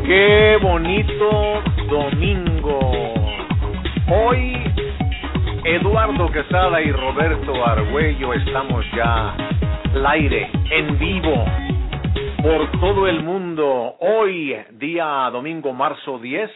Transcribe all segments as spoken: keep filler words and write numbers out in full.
Qué bonito domingo. Hoy Eduardo Quesada y Roberto Argüello estamos ya al aire, en vivo, por todo el mundo. Hoy, día domingo, marzo diez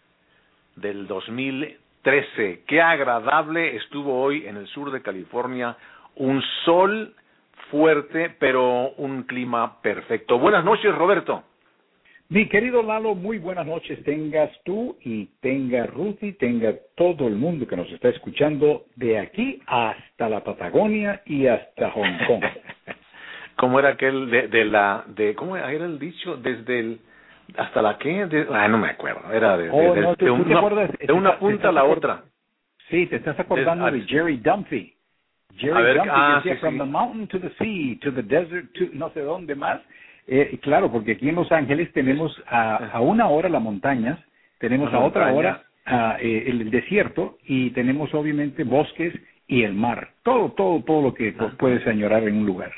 del dos mil trece. Qué agradable estuvo hoy en el sur de California. Un sol fuerte, pero un clima perfecto. Buenas noches, Roberto. Mi querido Lalo, muy buenas noches tengas tú y tenga Ruthie, tenga todo el mundo que nos está escuchando de aquí hasta la Patagonia y hasta Hong Kong. ¿Cómo era aquel de, de la, de, cómo era el dicho? Desde el, hasta la qué? De, ah, no me acuerdo, era de, oh, de, no, de, ¿tú, de, tú una, acuerdas, de una te, punta te a la acord... otra. Sí, te estás acordando de, de Jerry Dunphy. Jerry ver, Dunphy ah, decía, sí, from sí. the mountain to the sea, to the desert, to no sé dónde más. Eh, claro, porque aquí en Los Ángeles tenemos a, a una hora las montañas, tenemos Las a otra montañas. hora a, eh, el desierto y tenemos obviamente bosques y el mar. Todo, todo, todo lo que Ah. puedes añorar en un lugar.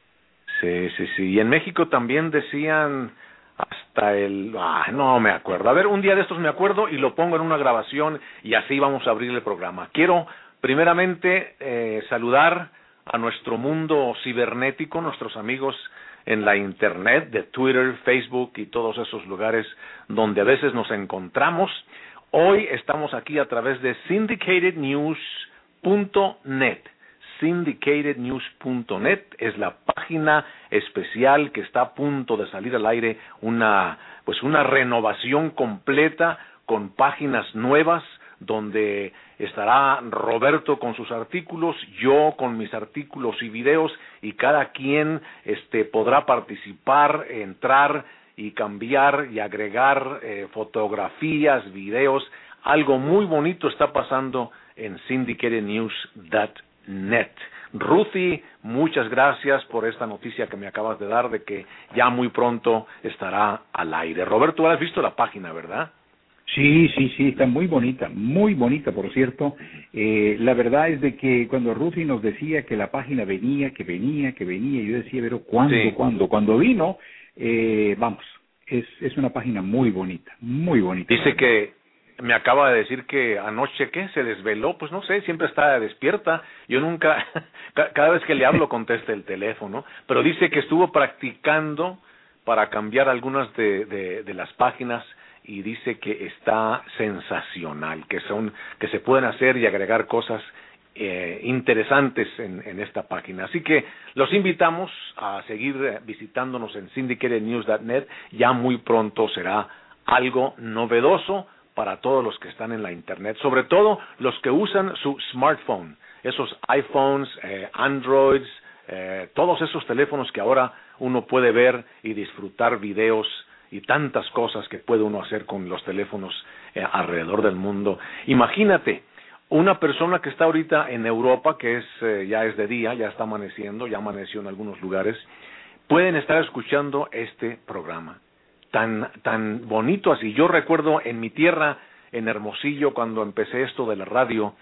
Sí, sí, sí. Y en México también decían hasta el... Ah, no me acuerdo. A ver, un día de estos me acuerdo y lo pongo en una grabación y así vamos a abrir el programa. Quiero primeramente eh, saludar a nuestro mundo cibernético, nuestros amigos en la internet, de Twitter, Facebook y todos esos lugares donde a veces nos encontramos. Hoy estamos aquí a través de syndicated news punto net. syndicated news punto net es la página especial que está a punto de salir al aire, una pues una renovación completa con páginas nuevas donde estará Roberto con sus artículos, yo con mis artículos y videos, y cada quien este podrá participar, entrar y cambiar y agregar eh, fotografías, videos. Algo muy bonito está pasando en syndicated news punto net. Ruthie, muchas gracias por esta noticia que me acabas de dar de que ya muy pronto estará al aire. Roberto, has visto la página, ¿verdad? Sí, sí, sí, está muy bonita, muy bonita, por cierto. Eh, la verdad es de que cuando Ruthie nos decía que la página venía, que venía, que venía, yo decía, pero ¿cuándo, Sí. cuándo? Cuando vino, eh, vamos, es, es una página muy bonita, muy bonita. Dice que me acaba de decir que anoche, ¿qué? Se desveló, pues no sé, siempre está despierta. Yo nunca, cada vez que le hablo contesta el teléfono, pero dice que estuvo practicando para cambiar algunas de, de, de las páginas y dice que está sensacional, que son, que se pueden hacer y agregar cosas eh, interesantes en, en esta página. Así que los invitamos a seguir visitándonos en syndicated news punto net. Ya muy pronto será algo novedoso para todos los que están en la internet, sobre todo los que usan su smartphone, esos iPhones, eh, Androids, eh, todos esos teléfonos que ahora uno puede ver y disfrutar videos y tantas cosas que puede uno hacer con los teléfonos eh, alrededor del mundo. Imagínate, una persona que está ahorita en Europa, que es eh, ya es de día, ya está amaneciendo, ya amaneció en algunos lugares, pueden estar escuchando este programa. Tan, tan bonito así. Yo recuerdo en mi tierra, en Hermosillo, cuando empecé esto de la radio,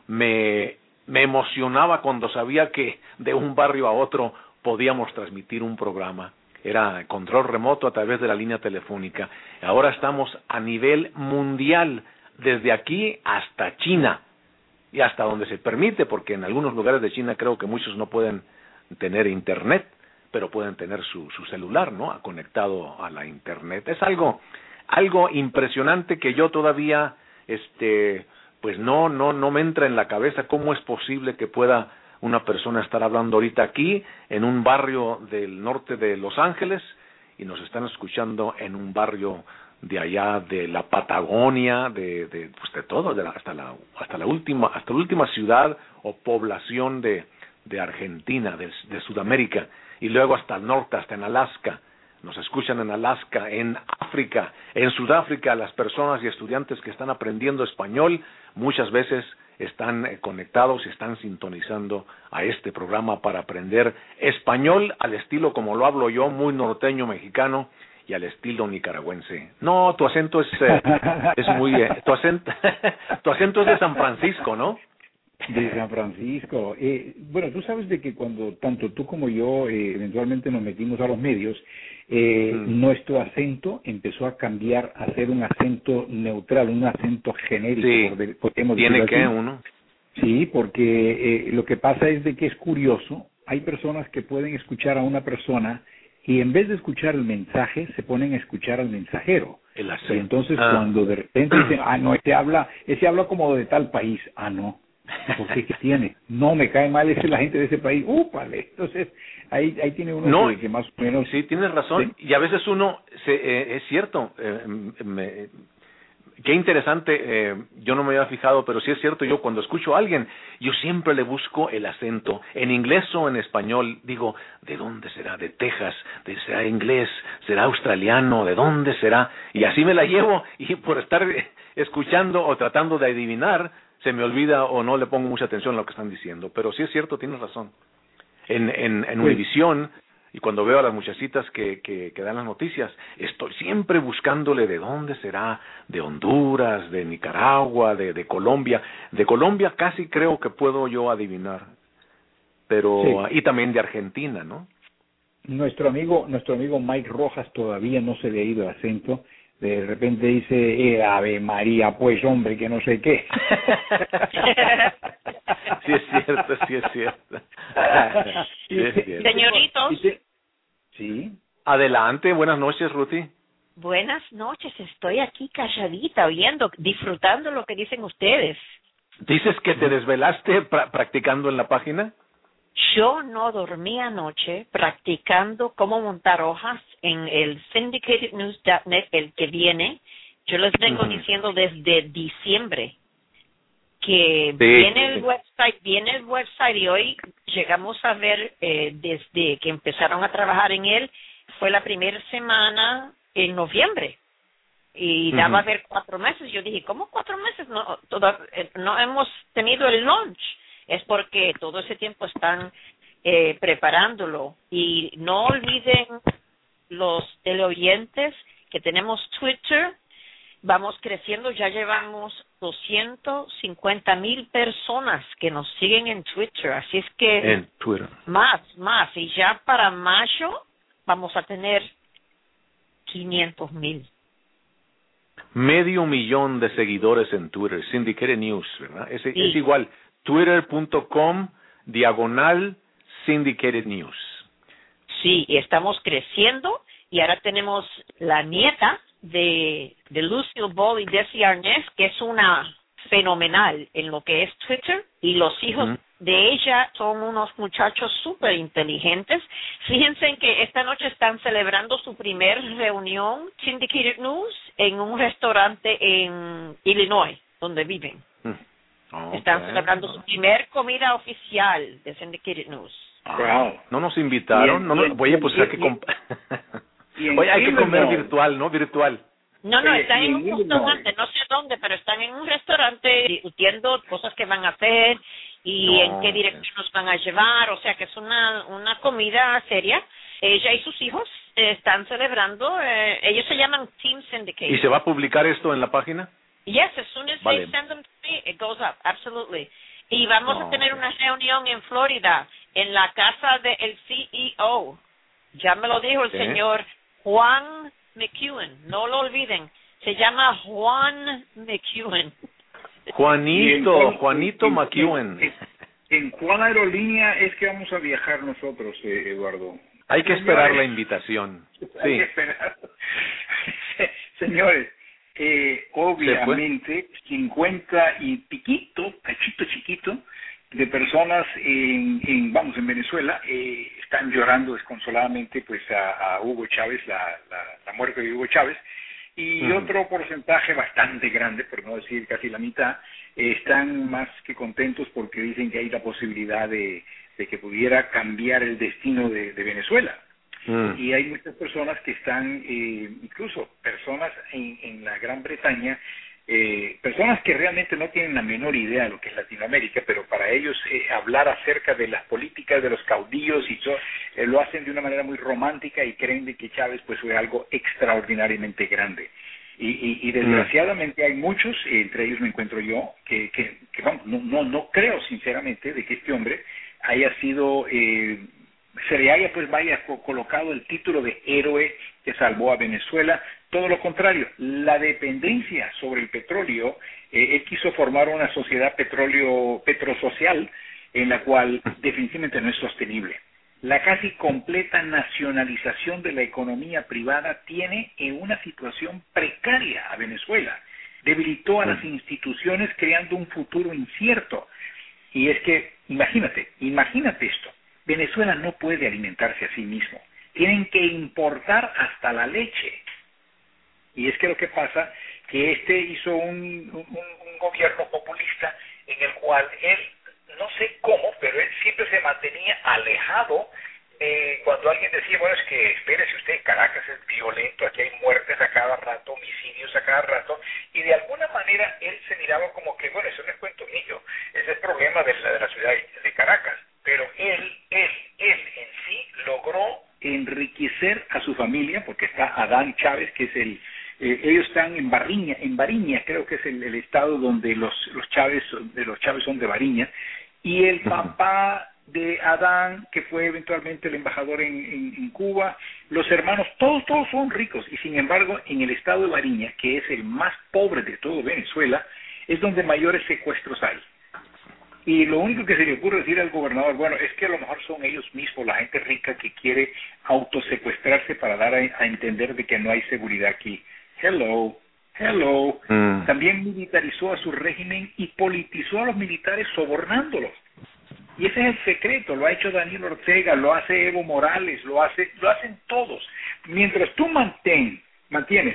me, me emocionaba cuando sabía que de un barrio a otro podíamos transmitir un programa. Era control remoto a través de la línea telefónica. Ahora estamos a nivel mundial, desde aquí hasta China, y hasta donde se permite, porque en algunos lugares de China creo que muchos no pueden tener internet, pero pueden tener su, su celular, ¿no? Conectado a la internet. Es algo, algo impresionante que yo todavía, este, pues no, no, no me entra en la cabeza cómo es posible que pueda una persona estar hablando ahorita aquí en un barrio del norte de Los Ángeles y nos están escuchando en un barrio de allá de la Patagonia, de, de, pues de todo, de la, hasta la, hasta la última, hasta la última ciudad o población de, de Argentina, de, de Sudamérica. Y luego hasta el norte, hasta en Alaska. Nos escuchan en Alaska, en África, en Sudáfrica. Las personas y estudiantes que están aprendiendo español muchas veces están conectados y están sintonizando a este programa para aprender español al estilo como lo hablo yo, muy norteño mexicano, y al estilo nicaragüense. No, tu acento es, eh, es muy... Eh, tu, acento, tu acento es de San Francisco, ¿no? De San Francisco. Eh, bueno, tú sabes de que cuando tanto tú como yo eh, eventualmente nos metimos a los medios, eh, mm. nuestro acento empezó a cambiar a ser un acento neutral, un acento genérico. Sí, por, podemos tiene que así. uno. Sí, porque eh, lo que pasa es de que es curioso. Hay personas que pueden escuchar a una persona y en vez de escuchar el mensaje, se ponen a escuchar al mensajero. El acento. Y entonces ah. cuando de repente dicen, ah, no, este habla, ese habla como de tal país. Ah, no. ¿Por qué? ¿Qué tiene? No, me cae mal ese la gente de ese país. ¡Úpale! Entonces, ahí ahí tiene uno no, que, que más o menos... Sí, tienes razón. ¿Sí? Y a veces uno, se, eh, es cierto, eh, me, qué interesante, eh, yo no me había fijado, pero sí es cierto, yo cuando escucho a alguien, yo siempre le busco el acento, en inglés o en español, digo, ¿de dónde será? ¿De Texas? ¿De, ¿Será inglés? ¿Será australiano? ¿De dónde será? Y así me la llevo, y por estar escuchando o tratando de adivinar, se me olvida o no le pongo mucha atención a lo que están diciendo, pero sí es cierto, tienes razón. En, en, en Univisión, y cuando veo a las muchachitas que, que, que dan las noticias, estoy siempre buscándole de dónde será, de Honduras, de Nicaragua, de, de Colombia. De Colombia casi creo que puedo yo adivinar, pero sí. Y también de Argentina, ¿no? Nuestro amigo, nuestro amigo Mike Rojas todavía no se le ha ido el acento. De repente dice, eh, Ave María, pues hombre, que no sé qué. Sí es cierto, sí es cierto. Sí es cierto. Señoritos. Sí. Adelante, buenas noches, Ruthie. Buenas noches, estoy aquí calladita, oyendo, disfrutando lo que dicen ustedes. ¿Dices que te desvelaste pra- practicando en la página? Yo no dormí anoche practicando cómo montar hojas en el syndicated news punto net, el que viene. Yo les vengo uh-huh. diciendo desde diciembre que sí, viene sí. el website, viene el website y hoy llegamos a ver eh, desde que empezaron a trabajar en él, fue la primera semana en noviembre y daba uh-huh. a ver cuatro meses. Yo dije, ¿cómo cuatro meses? No, toda, no hemos tenido el launch. Es porque todo ese tiempo están eh, preparándolo. Y no olviden los teleoyentes que tenemos Twitter. Vamos creciendo, ya llevamos doscientas cincuenta mil personas que nos siguen en Twitter. Así es que en Twitter. más, más. Y ya para mayo vamos a tener quinientos mil. Medio millón de seguidores en Twitter. Syndicated News, ¿verdad? Es, sí. es igual. Twitter punto com diagonal Syndicated News. Sí, y estamos creciendo y ahora tenemos la nieta de, de Lucille Ball y Desi Arnaz, que es una fenomenal en lo que es Twitter, y los hijos uh-huh. de ella son unos muchachos súper inteligentes. Fíjense en que esta noche están celebrando su primer reunión Syndicated News en un restaurante en Illinois, donde viven. Uh-huh. Okay. Están celebrando su primer comida oficial de Syndicated News. Wow. No nos invitaron. No, no, oye, pues hay que comp- oye, hay que comer virtual, ¿no? Virtual. No, no, están en un restaurante, no sé dónde, pero están en un restaurante discutiendo cosas que van a hacer y no, en qué dirección nos van a llevar. O sea, que es una una comida seria. Ella y sus hijos eh, están celebrando. Eh, ellos se llaman Team Syndicated. ¿Y se va a publicar esto en la página? Yes, as soon as vale. they send them to me, it goes up, absolutely. Y vamos no, a tener una reunión en Florida, en la casa del C E O. Ya me lo dijo el ¿Qué? señor Juan McEwen, no lo olviden. Se llama Juan McEwen. Juanito, Juanito en, McEwen. En, en, ¿En cuál aerolínea es que vamos a viajar nosotros, eh, Eduardo? Hay que esperar Señores, la invitación. Hay sí. que esperar. Señores, Eh, obviamente cincuenta y piquito, cachito chiquito de personas en, en vamos en Venezuela eh, están llorando desconsoladamente pues a, a Hugo Chávez, la, la, la muerte de Hugo Chávez, y uh-huh. otro porcentaje bastante grande, por no decir casi la mitad, eh, están más que contentos porque dicen que hay la posibilidad de, de que pudiera cambiar el destino de, de Venezuela. Mm. Y hay muchas personas que están, eh, incluso personas en, en la Gran Bretaña, eh, personas que realmente no tienen la menor idea de lo que es Latinoamérica, pero para ellos eh, hablar acerca de las políticas de los caudillos y so, eh, lo hacen de una manera muy romántica y creen de que Chávez pues fue algo extraordinariamente grande. Y, y, y desgraciadamente hay muchos, entre ellos me encuentro yo, que, que, que vamos, no, no, no creo sinceramente de que este hombre haya sido, eh, se le haya pues vaya co colocado el título de héroe que salvó a Venezuela. Todo lo contrario, la dependencia sobre el petróleo, eh, él quiso formar una sociedad petróleo petrosocial en la cual definitivamente no es sostenible. La casi completa nacionalización de la economía privada tiene en una situación precaria a Venezuela. Debilitó a las instituciones creando un futuro incierto. Y es que, imagínate, imagínate esto. Venezuela no puede alimentarse a sí mismo. Tienen que importar hasta la leche. Y es que lo que pasa, que este hizo un, un, un gobierno populista en el cual él, no sé cómo, pero él siempre se mantenía alejado eh, cuando alguien decía, bueno, es que espérese usted, Caracas es violento, aquí hay muertes a cada rato, homicidios a cada rato, y de alguna manera él se miraba como que, bueno, eso no es cuento mío, ese es el problema de la, de la ciudad de Caracas, pero él, él, él en sí logró enriquecer a su familia, porque está Adán Chávez, que es el, eh, ellos están en Bariña, en Bariña creo que es el, el estado donde los, los Chávez, de los Chávez son de Bariña, y el papá de Adán, que fue eventualmente el embajador en, en, en Cuba, los hermanos, todos, todos son ricos, y sin embargo, en el estado de Bariña, que es el más pobre de todo Venezuela, es donde mayores secuestros hay. Y lo único que se le ocurre decir al gobernador, bueno, es que a lo mejor son ellos mismos, la gente rica que quiere autosecuestrarse para dar a, a entender de que no hay seguridad aquí. Hello, hello. Mm. También militarizó a su régimen y politizó a los militares sobornándolos. Y ese es el secreto, lo ha hecho Daniel Ortega, lo hace Evo Morales, lo hace, lo hacen todos. Mientras tú mantén, mantienes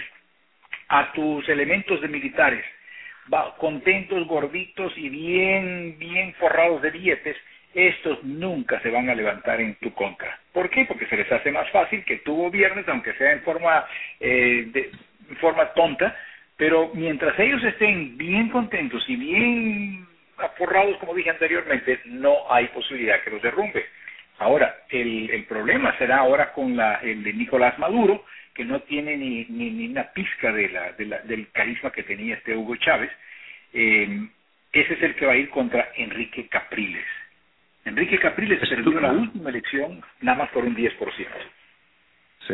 a tus elementos de militares va, contentos, gorditos y bien, bien forrados de billetes, estos nunca se van a levantar en tu contra. ¿Por qué? Porque se les hace más fácil que tú gobiernes, aunque sea en forma, eh, de, en forma tonta, pero mientras ellos estén bien contentos y bien aforrados, como dije anteriormente, no hay posibilidad que los derrumbe. Ahora, el, el problema será ahora con la, el de Nicolás Maduro, que no tiene ni, ni, ni una pizca de la, de la, del carisma que tenía este Hugo Chávez. Eh, ese es el que va a ir contra Enrique Capriles. Enrique Capriles perdió la última elección nada más por un diez por ciento. Sí,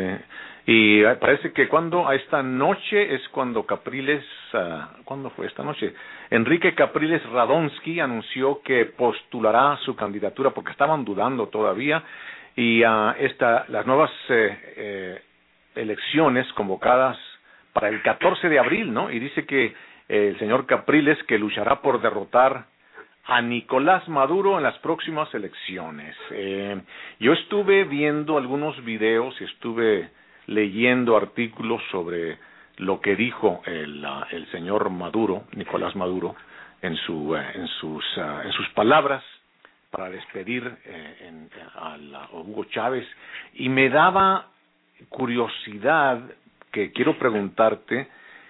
y parece que cuando a esta noche es cuando Capriles, uh, ¿cuándo fue esta noche? Enrique Capriles Radonsky anunció que postulará su candidatura porque estaban dudando todavía, y uh, esta, las nuevas eh, eh, elecciones convocadas para el catorce de abril, ¿no? Y dice que eh, el señor Capriles que luchará por derrotar a Nicolás Maduro en las próximas elecciones. Eh, yo estuve viendo algunos videos y estuve leyendo artículos sobre lo que dijo el, uh, el señor Maduro, Nicolás Maduro, en su uh, en sus uh, en sus palabras para despedir eh, en, a, la, a Hugo Chávez, y me daba curiosidad que quiero preguntarte.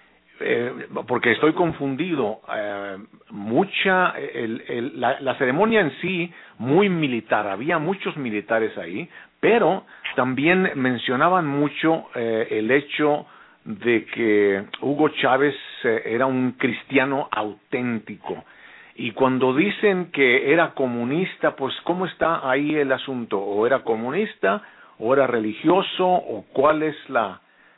Eh, porque estoy confundido, eh, mucha el, el, la, la ceremonia en sí muy militar, había muchos militares ahí, pero también mencionaban mucho eh, el hecho de que Hugo Chávez eh, era un cristiano auténtico, y cuando dicen que era comunista, pues ¿cómo está ahí el asunto? ¿O era comunista, o era religioso, o cuál es la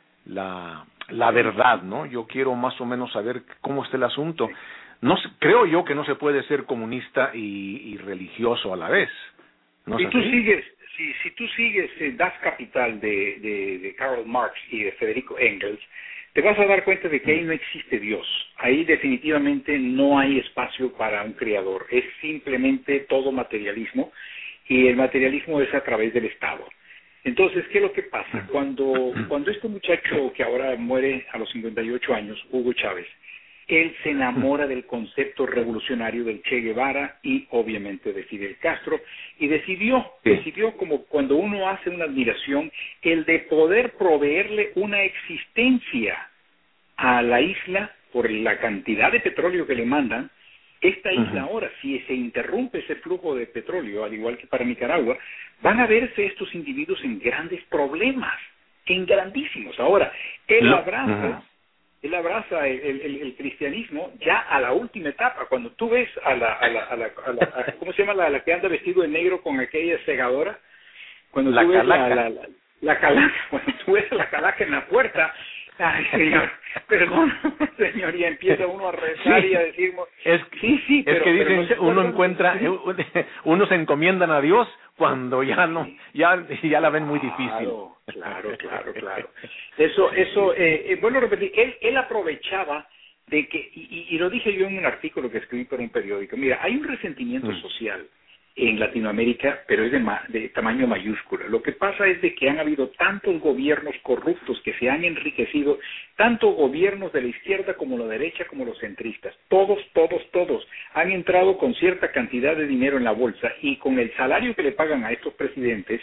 la la verdad, ¿no? Yo quiero más o menos saber cómo está el asunto. No creo yo que no se puede ser comunista y, y religioso a la vez. ¿No si es tú así? sigues, si, si tú sigues eh, Das Kapital de, de, de Karl Marx y de Federico Engels, te vas a dar cuenta de que ahí no existe Dios. Ahí definitivamente no hay espacio para un creador. Es simplemente todo materialismo, y el materialismo es a través del Estado. Entonces, ¿qué es lo que pasa? Cuando, cuando este muchacho que ahora muere a los cincuenta y ocho años, Hugo Chávez, él se enamora del concepto revolucionario del Che Guevara y obviamente de Fidel Castro, y decidió, decidió como cuando uno hace una admiración, el de poder proveerle una existencia a la isla por la cantidad de petróleo que le mandan. Esta isla uh-huh. ahora, si se interrumpe ese flujo de petróleo, al igual que para Nicaragua, van a verse estos individuos en grandes problemas, en grandísimos. Ahora, él Lo, abraza, él abraza el, el, el cristianismo ya a la última etapa. Cuando tú ves a la, a la, a la, a la a, ¿cómo se llama la, la que anda vestido de negro con aquella segadora? Cuando la tú ves calaca. la, la, la, la calaca, cuando tú ves a la calaca en la puerta, ay, señor, perdón, señor, y empieza uno a rezar sí, y a decir, es, sí, sí, pero, es que dicen, no se uno acuerdan, encuentra, ¿sí? uno se encomiendan a Dios cuando ya no, ya, ya la ven muy difícil. Claro, claro, claro, claro. Eso, eso, eh, eh, bueno, repetir, él, él aprovechaba de que, y, y lo dije yo en un artículo que escribí para un periódico, mira, hay un resentimiento mm. social en Latinoamérica, pero es de, ma, de tamaño mayúsculo. Lo que pasa es de que han habido tantos gobiernos corruptos que se han enriquecido, tanto gobiernos de la izquierda como la derecha como los centristas. Todos, todos, todos han entrado con cierta cantidad de dinero en la bolsa y con el salario que le pagan a estos presidentes,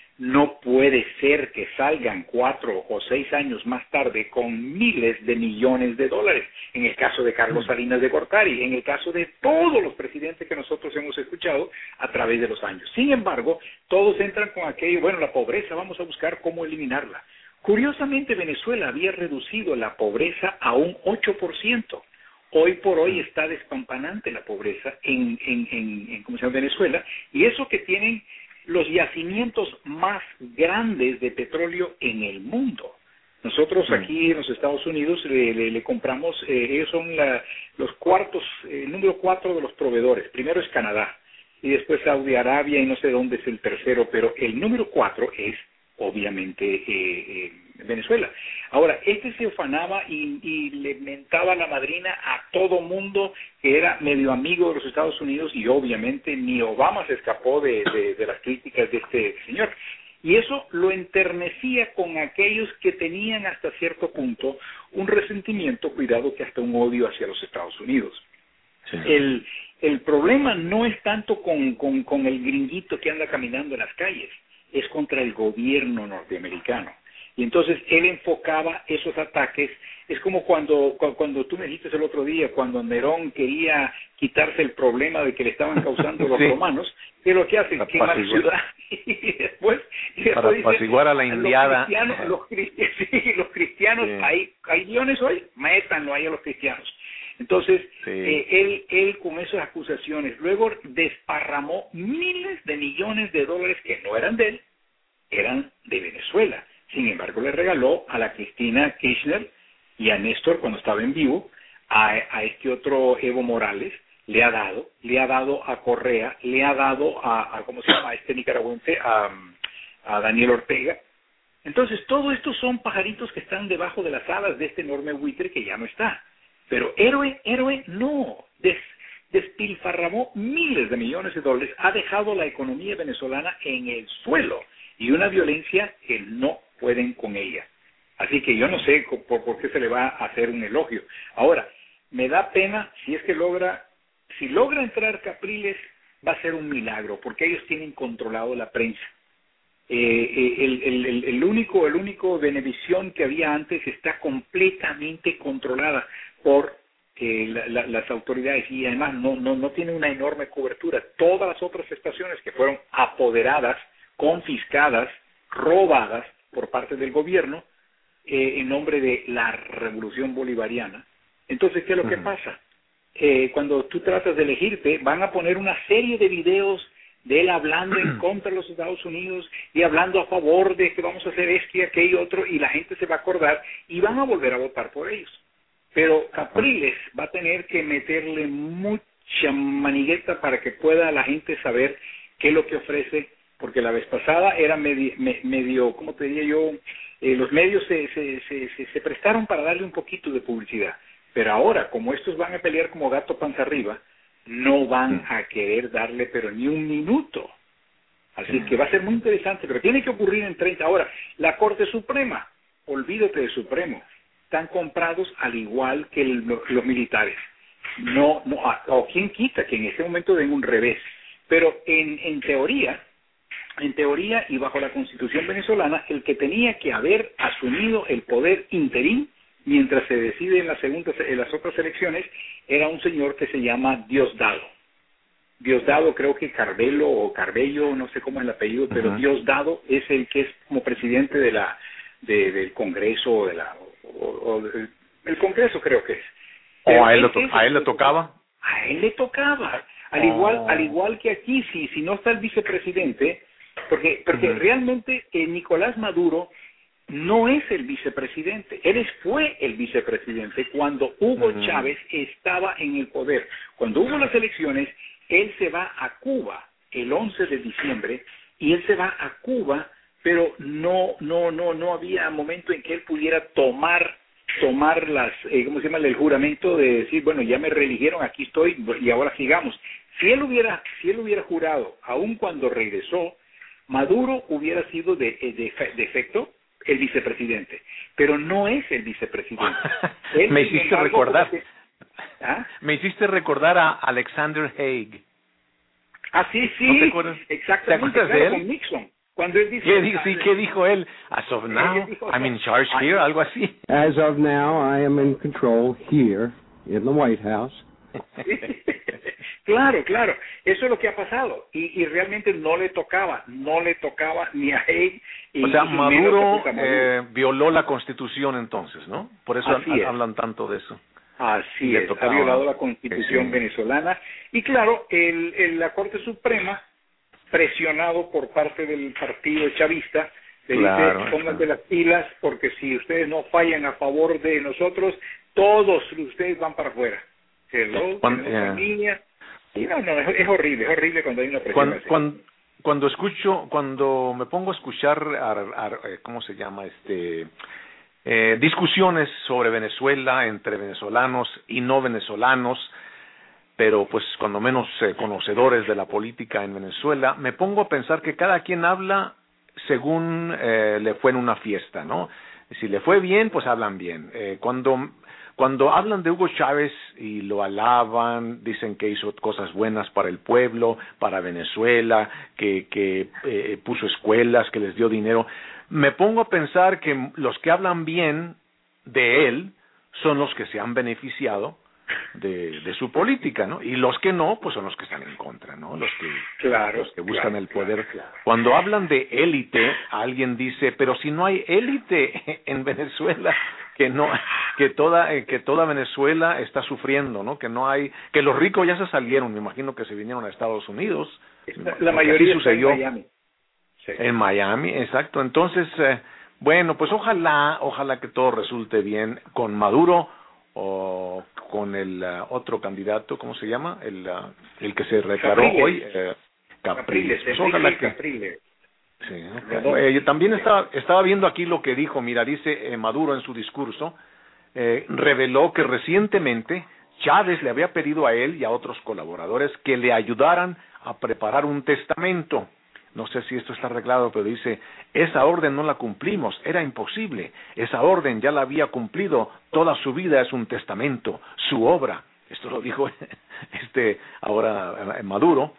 no puede ser que salgan cuatro o seis años más tarde con miles de millones de dólares. En el caso de Carlos Salinas de Gortari, en el caso de todos los presidentes que nosotros hemos escuchado a través de los años. Sin embargo, todos entran con aquello, bueno, la pobreza, vamos a buscar cómo eliminarla. Curiosamente, Venezuela había reducido la pobreza a un ocho por ciento. Hoy por hoy está despampanante la pobreza en, en, en, en, ¿cómo se llama? Venezuela, y eso que tienen los yacimientos más grandes de petróleo en el mundo. Nosotros aquí en los Estados Unidos le, le, le compramos, eh, ellos son la, los cuartos, eh, el número cuatro de los proveedores. Primero es Canadá y después Saudi Arabia y no sé dónde es el tercero, pero el número cuatro es obviamente eh, eh, Venezuela. Ahora, este se ufanaba y, y le mentaba la madrina a todo mundo que era medio amigo de los Estados Unidos y obviamente ni Obama se escapó de, de, de las críticas de este señor. Y eso lo enternecía con aquellos que tenían hasta cierto punto un resentimiento, cuidado que hasta un odio hacia los Estados Unidos. Sí. El, el problema no es tanto con, con, con el gringuito que anda caminando en las calles, es contra el gobierno norteamericano. Y entonces él enfocaba esos ataques, es como cuando cuando tú me dijiste el otro día, cuando Nerón quería quitarse el problema de que le estaban causando los sí. romanos, ¿qué es lo que hacen? Quemar la ciudad y después, y después para dice, apaciguar a la indiada. Los cristianos, los, cristianos, sí, los cristianos sí. hay, hay guiones hoy, métanlo ahí a los cristianos. Entonces, sí. eh, él, él con esas acusaciones, luego desparramó miles de millones de dólares que no eran de él, eran de Venezuela. Sin embargo, le regaló a la Cristina Kirchner y a Néstor cuando estaba en vivo, a, a este otro Evo Morales, le ha dado, le ha dado a Correa, le ha dado a, a ¿cómo se llama? A este nicaragüense, a, a Daniel Ortega. Entonces, todo esto son pajaritos que están debajo de las alas de este enorme buitre que ya no está. Pero héroe, héroe, no. Des, despilfarramó miles de millones de dólares, ha dejado la economía venezolana en el suelo y una violencia que no pueden con ella. Así que yo no sé por, por qué se le va a hacer un elogio. Ahora, me da pena si es que logra, si logra entrar Capriles, va a ser un milagro, porque ellos tienen controlado la prensa. Eh, eh, el, el, el, el único, el único Venevisión que había antes está completamente controlada por eh, la, la, las autoridades y además no, no, no tiene una enorme cobertura. Todas las otras estaciones que fueron apoderadas, confiscadas, robadas por parte del gobierno eh, en nombre de la revolución bolivariana. Entonces, ¿qué es lo uh-huh. que pasa? Eh, cuando tú tratas de elegirte, van a poner una serie de videos de él hablando en contra de los Estados Unidos y hablando a favor de que vamos a hacer esto y aquello y otro, y la gente se va a acordar y van a volver a votar por ellos. Pero Capriles va a tener que meterle mucha manigueta para que pueda la gente saber qué es lo que ofrece, porque la vez pasada era medio, medio ¿cómo te diría yo? Eh, los medios se, se, se, se, se prestaron para darle un poquito de publicidad. Pero ahora, como estos van a pelear como gato panza arriba, no van a querer darle pero ni un minuto. Así que va a ser muy interesante, pero tiene que ocurrir en treinta. Ahora, la Corte Suprema, olvídate del Supremo, están comprados al igual que el, los militares. No, no, o quién quita que en ese momento den un revés. Pero en, en teoría, en teoría y bajo la Constitución venezolana, el que tenía que haber asumido el poder interín mientras se decide en las, segundas, en las otras elecciones, era un señor que se llama Diosdado. Diosdado, creo que Carvelo o Carbello, no sé cómo es el apellido, uh-huh. pero Diosdado es el que es como presidente de la de, del Congreso, de la, o, o, el Congreso creo que es. ¿O a él, lo to a él le tocaba? A él le tocaba. Al oh. igual al igual que aquí, si, si no está el vicepresidente, porque porque uh-huh. realmente eh, Nicolás Maduro no es el vicepresidente. Él fue el vicepresidente cuando Hugo uh-huh. Chávez estaba en el poder. Cuando hubo las elecciones, él se va a Cuba el once de diciembre y él se va a Cuba, pero no no no no había momento en que él pudiera tomar tomar las eh, ¿cómo se llama? El juramento de decir, bueno, ya me reeligieron, aquí estoy y ahora sigamos. Si él hubiera si él hubiera jurado, aun cuando regresó, Maduro hubiera sido de de, de efecto el vicepresidente, pero no es el vicepresidente. Él, me hiciste embargo, recordar que, ¿ah? me hiciste recordar a Alexander Haig. Ah, sí, sí, ¿No te acuerdas? Exactamente, ¿Te acuerdas claro, de él? Con Nixon. Cuando él dice, ¿Qué, dijo, sí, ¿qué dijo él? As of now, dijo, I'm in charge here, algo así. As of now, I am in control here in the White House. Claro, claro, eso es lo que ha pasado y, y realmente no le tocaba, no le tocaba ni a Haig. Y, o sea, y Maduro, Maduro. Eh, violó la Constitución entonces, ¿no? Por eso ha, hablan tanto de eso. Así es, ha violado la Constitución sí. venezolana y claro, el, el, la Corte Suprema, presionado por parte del partido chavista, le claro, dice, pónganse las pilas porque si ustedes no fallan a favor de nosotros, todos ustedes van para afuera. Hello, cuando, tenemos familia. Y no, no, es, es horrible, es horrible cuando hay una presión cuando, así. Cuando, cuando escucho, cuando me pongo a escuchar, a, a, ¿cómo se llama? este eh, discusiones sobre Venezuela entre venezolanos y no venezolanos, pero pues cuando menos eh, conocedores de la política en Venezuela, me pongo a pensar que cada quien habla según eh, le fue en una fiesta, ¿no? Si le fue bien, pues hablan bien. Eh, cuando Cuando hablan de Hugo Chávez y lo alaban, dicen que hizo cosas buenas para el pueblo, para Venezuela, que, que eh, puso escuelas, que les dio dinero, me pongo a pensar que los que hablan bien de él son los que se han beneficiado de, de su política, ¿no? Y los que no, pues son los que están en contra, ¿no? Los que, claro, los que buscan claro, el poder. Claro, claro. Cuando hablan de élite, alguien dice, pero si no hay élite en Venezuela, que no, que toda, que toda Venezuela está sufriendo, ¿no? Que no hay, que los ricos ya se salieron, me imagino que se vinieron a Estados Unidos. La mayoría sucedió está en Miami. Sí. En Miami, exacto. Entonces, eh, bueno, pues ojalá, ojalá que todo resulte bien con Maduro o con el uh, otro candidato, ¿cómo se llama? El uh, el que se declaró Capriles. hoy, eh, Capriles. Capriles, Pues ojalá que Capriles. Sí, okay. eh, también estaba, estaba viendo aquí lo que dijo, mira, dice eh, Maduro en su discurso, eh, reveló que recientemente Chávez le había pedido a él y a otros colaboradores que le ayudaran a preparar un testamento. No sé si esto está arreglado, pero dice, esa orden no la cumplimos, era imposible, esa orden ya la había cumplido, toda su vida es un testamento, su obra. Esto lo dijo este ahora eh, Maduro.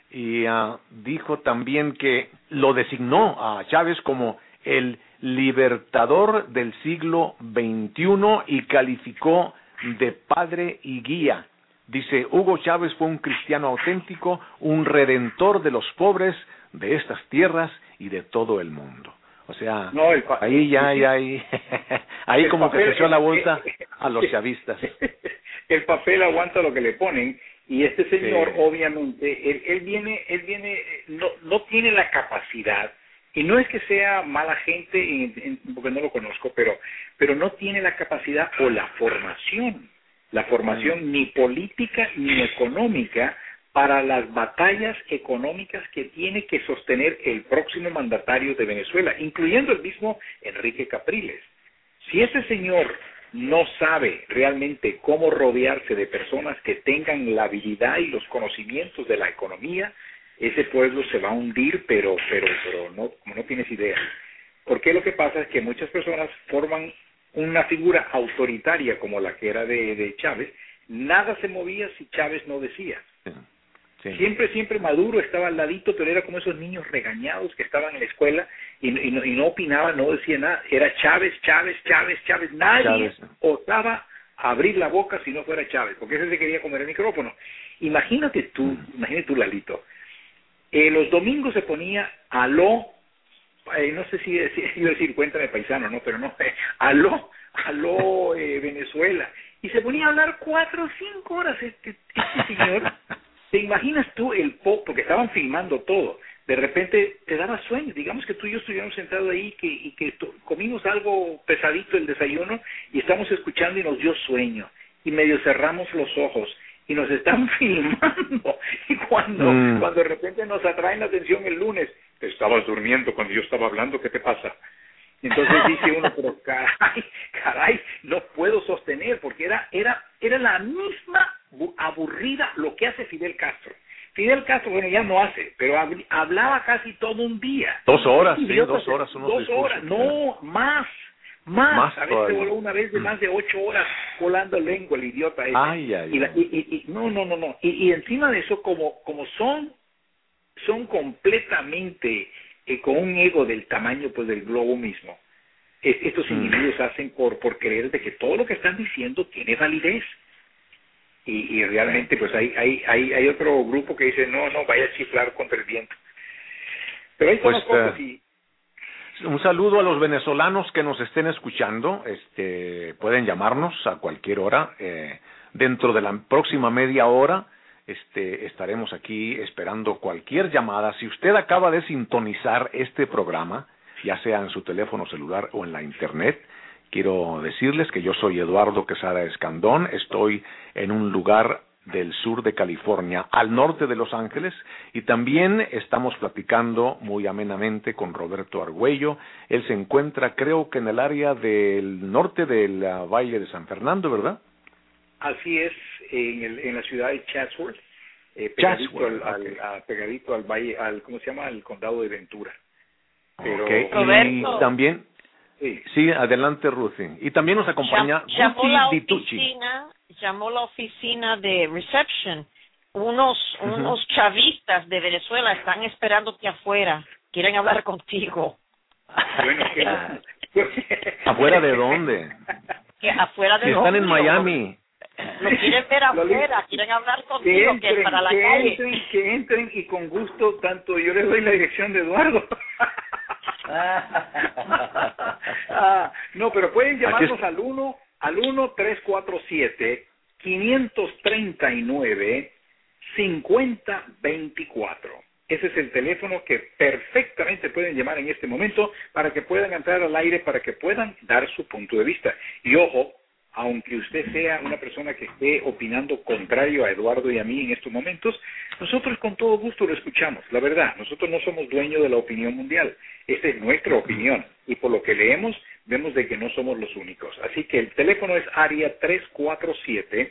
Y uh, dijo también que lo designó a Chávez como el libertador del siglo veintiuno y calificó de padre y guía. Dice, Hugo Chávez fue un cristiano auténtico, un redentor de los pobres de estas tierras y de todo el mundo. O sea, no, el ahí ya, ya, ahí, ahí como papel, que se echó la bolsa a los chavistas. El papel aguanta lo que le ponen. Y este señor, sí. obviamente, él, él viene, él viene, no, no tiene la capacidad, y no es que sea mala gente, en, en, porque no lo conozco, pero, pero no tiene la capacidad o la formación, la formación mm. ni política ni económica para las batallas económicas que tiene que sostener el próximo mandatario de Venezuela, incluyendo el mismo Enrique Capriles. Si ese señor no sabe realmente cómo rodearse de personas que tengan la habilidad y los conocimientos de la economía, ese pueblo se va a hundir, pero pero pero no, como no tienes idea. Porque lo que pasa es que muchas personas forman una figura autoritaria como la que era de, de Chávez. Nada se movía si Chávez no decía. Sí. Sí. Siempre, siempre Maduro estaba al ladito, pero era como esos niños regañados que estaban en la escuela y, y, no, y no opinaba, no decía nada. Era Chávez, Chávez, Chávez, Chávez. Nadie Chávez. osaba abrir la boca si no fuera Chávez, porque ese se quería comer el micrófono. Imagínate tú, imagínate tú, Lalito. Eh, los domingos se ponía aló, eh, no sé si, si iba a decir cuéntame paisano, no, pero no, eh, aló, aló, eh, Venezuela. Y se ponía a hablar cuatro o cinco horas este, este señor. ¿Te imaginas tú el po porque estaban filmando todo? De repente te daba sueño. Digamos que tú y yo estuviéramos sentados ahí que, y que comimos algo pesadito el desayuno y estamos escuchando y nos dio sueño. Y medio cerramos los ojos y nos están filmando. Y cuando, mm. cuando de repente nos atraen la atención el lunes, te estabas durmiendo cuando yo estaba hablando, ¿qué te pasa? Entonces dice uno, pero caray, caray, no puedo sostener, porque era, era, era la misma aburrida lo que hace Fidel Castro. Fidel Castro, bueno, ya no hace, pero hablaba casi todo un día. Dos horas, sí, dos horas. Unos dos horas, no, más, más. Más a veces voló una vez de más de ocho horas volando lengua el idiota ese. Ay, ay, y, la, y, y, y no, no, no, no. Y, y encima de eso, como, como son, son completamente eh, con un ego del tamaño pues del globo mismo, eh, estos individuos mm. hacen por, por creer de que todo lo que están diciendo tiene validez. Y, y realmente pues hay, hay hay hay otro grupo que dice no, no, vaya a chiflar contra el viento. Pero ahí son pues, las cosas y... Un saludo a los venezolanos que nos estén escuchando. Este, pueden llamarnos a cualquier hora. Eh, dentro de la próxima media hora este, estaremos aquí esperando cualquier llamada. Si usted acaba de sintonizar este programa, ya sea en su teléfono celular o en la internet, quiero decirles que yo soy Eduardo Quesada Escandón, estoy en un lugar del sur de California, al norte de Los Ángeles, y también estamos platicando muy amenamente con Roberto Argüello. Él se encuentra, creo que en el área del norte del uh, Valle de San Fernando, ¿verdad? Así es, en, el, en la ciudad de Chatsworth, eh, pegadito, Chatsworth, al, okay. al, a, pegadito al valle, al, ¿cómo se llama? Al condado de Ventura. Pero, okay. Roberto. Y también... Sí. sí, adelante, Ruthie. Y también nos acompaña llamó Ruthie la Ditucci. oficina, llamó la oficina de reception. Unos Uh-huh. unos chavistas de Venezuela están esperándote afuera. Quieren hablar contigo. Bueno, ¿qué? ¿Afuera de dónde? Que afuera de Si están en Honduras. Miami. Lo quieren ver afuera, quieren hablar Que contigo, entren, que para la que calle. entren, que entren y con gusto, tanto yo les doy la dirección de Eduardo. ah, no, pero pueden llamarnos al uno al uno tres cuatro siete cinco tres nueve cinco cero dos cuatro. Ese es el teléfono que perfectamente pueden llamar en este momento para que puedan entrar al aire, para que puedan dar su punto de vista. Y ojo, aunque usted sea una persona que esté opinando contrario a Eduardo y a mí en estos momentos, nosotros con todo gusto lo escuchamos. La verdad, nosotros no somos dueños de la opinión mundial. Esta es nuestra opinión. Y por lo que leemos, vemos de que no somos los únicos. Así que el teléfono es área tres cuatro siete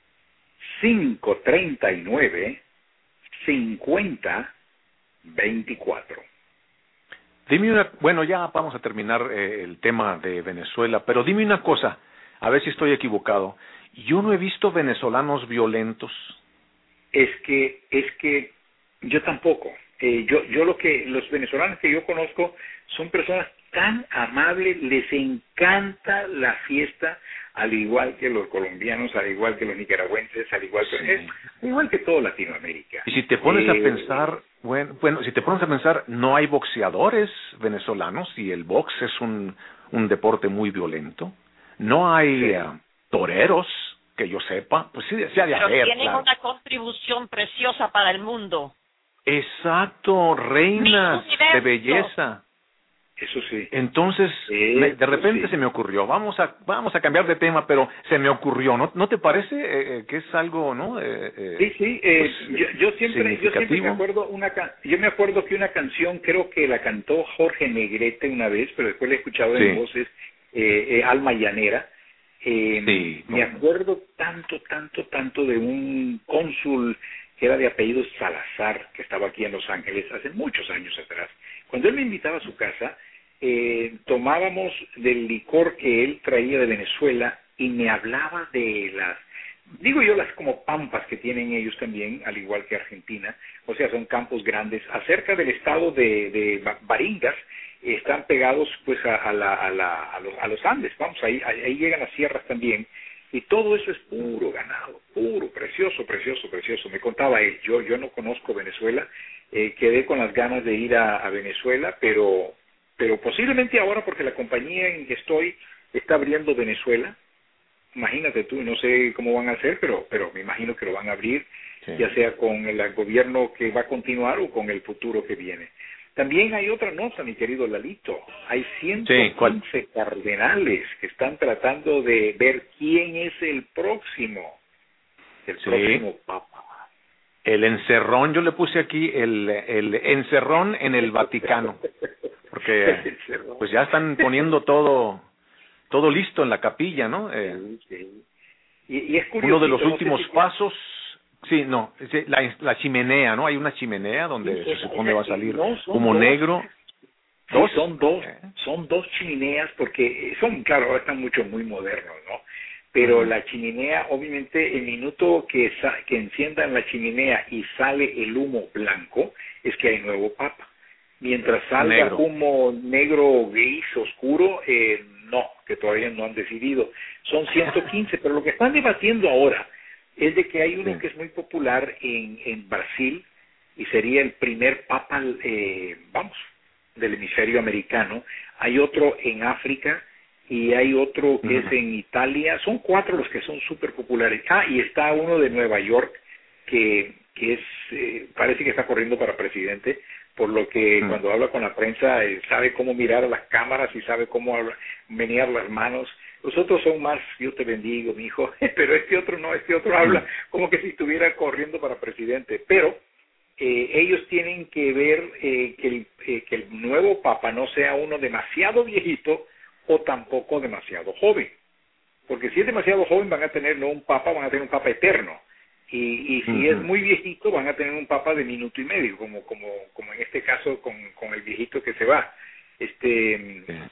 cinco tres nueve cinco cero dos cuatro. Dime una... Bueno, ya vamos a terminar eh, el tema de Venezuela, pero dime una cosa. A ver si estoy equivocado. Yo no he visto venezolanos violentos. Es que, es que yo tampoco. Eh, yo, yo lo que, los venezolanos que yo conozco son personas tan amables, les encanta la fiesta, al igual que los colombianos, al igual que los nicaragüenses, al igual que, Sí. es, igual que toda Latinoamérica. Y si te pones eh, a pensar, bueno, bueno, si te pones a pensar, no hay boxeadores venezolanos y el box es un, un deporte muy violento. No hay sí. uh, toreros, que yo sepa. Pues sí, sí ha de Pero haber, tienen claro. una contribución preciosa para el mundo. Exacto, reinas Mi universo. de belleza. Eso sí. Entonces, Sí, me- de repente sí. se me ocurrió, vamos a vamos a cambiar de tema, pero se me ocurrió, ¿no ¿No te parece eh, eh, que es algo, no? Eh, eh, Sí, sí, eh, pues, yo, yo siempre, yo siempre me significativo? acuerdo una, ca- yo me acuerdo que una canción, creo que la cantó Jorge Negrete una vez, pero después la he escuchado Sí. en voces, eh, eh, Alma Llanera. Eh, Sí, me no. acuerdo tanto, tanto, tanto de un cónsul que era de apellido Salazar, que estaba aquí en Los Ángeles hace muchos años atrás. Cuando él me invitaba a su casa, eh, tomábamos del licor que él traía de Venezuela y me hablaba de las, digo yo, las como pampas que tienen ellos también, al igual que Argentina, o sea, son campos grandes, acerca del estado de, de Ba- Baringas, eh, están pegados pues a, a, la, a, la, a, los, a los Andes, vamos, ahí, ahí llegan las sierras también, y todo eso es puro ganado, puro, precioso, precioso, precioso. Me contaba él, yo yo no conozco Venezuela, eh, quedé con las ganas de ir a, a Venezuela, pero pero posiblemente ahora, porque la compañía en que estoy está abriendo Venezuela. Imagínate tú, no sé cómo van a hacer, pero pero me imagino que lo van a abrir, sí. Ya sea con el gobierno que va a continuar o con el futuro que viene. También hay otra nota, mi querido Lalito. Hay ciento quince sí, cardenales que están tratando de ver quién es el próximo, el sí. próximo papa. El encerrón, yo le puse aquí el, el encerrón en el Vaticano, porque pues ya están poniendo todo todo listo en la capilla, ¿no? Eh, sí, sí. Y, y es curioso, uno de los no últimos sé si pasos, sí, no, la, la chimenea, ¿no? Hay una chimenea donde sí, se supone va a salir no, humo dos. negro. Sí, ¿Dos? son dos, ¿Eh? son dos chimeneas porque son, claro, ahora están mucho muy modernos, ¿no? Pero uh-huh. la chimenea, obviamente, el minuto que, sa- que enciendan la chimenea y sale el humo blanco, es que hay nuevo papa. Mientras salga negro. humo negro, gris, oscuro, eh, no, que todavía no han decidido. Son ciento quince, pero lo que están debatiendo ahora es de que hay uno sí. que es muy popular en, en Brasil y sería el primer papa, eh, vamos, del hemisferio americano. Hay otro en África y hay otro que uh-huh. es en Italia. Son cuatro los que son súper populares. Ah, y está uno de Nueva York que, que es eh, parece que está corriendo para presidente, por lo que uh-huh. cuando habla con la prensa eh, sabe cómo mirar a las cámaras y sabe cómo hablar, menear las manos. Los otros son más, yo te bendigo, mi hijo, pero este otro no, este otro habla uh-huh. como que si estuviera corriendo para presidente. Pero Eh, ellos tienen que ver eh, que, el, eh, que el nuevo papa no sea uno demasiado viejito o tampoco demasiado joven, porque si es demasiado joven van a tener no un papa, van a tener un papa eterno, y, y si uh-huh. es muy viejito van a tener un papa de minuto y medio, como como como en este caso con, con el viejito que se va, este uh-huh.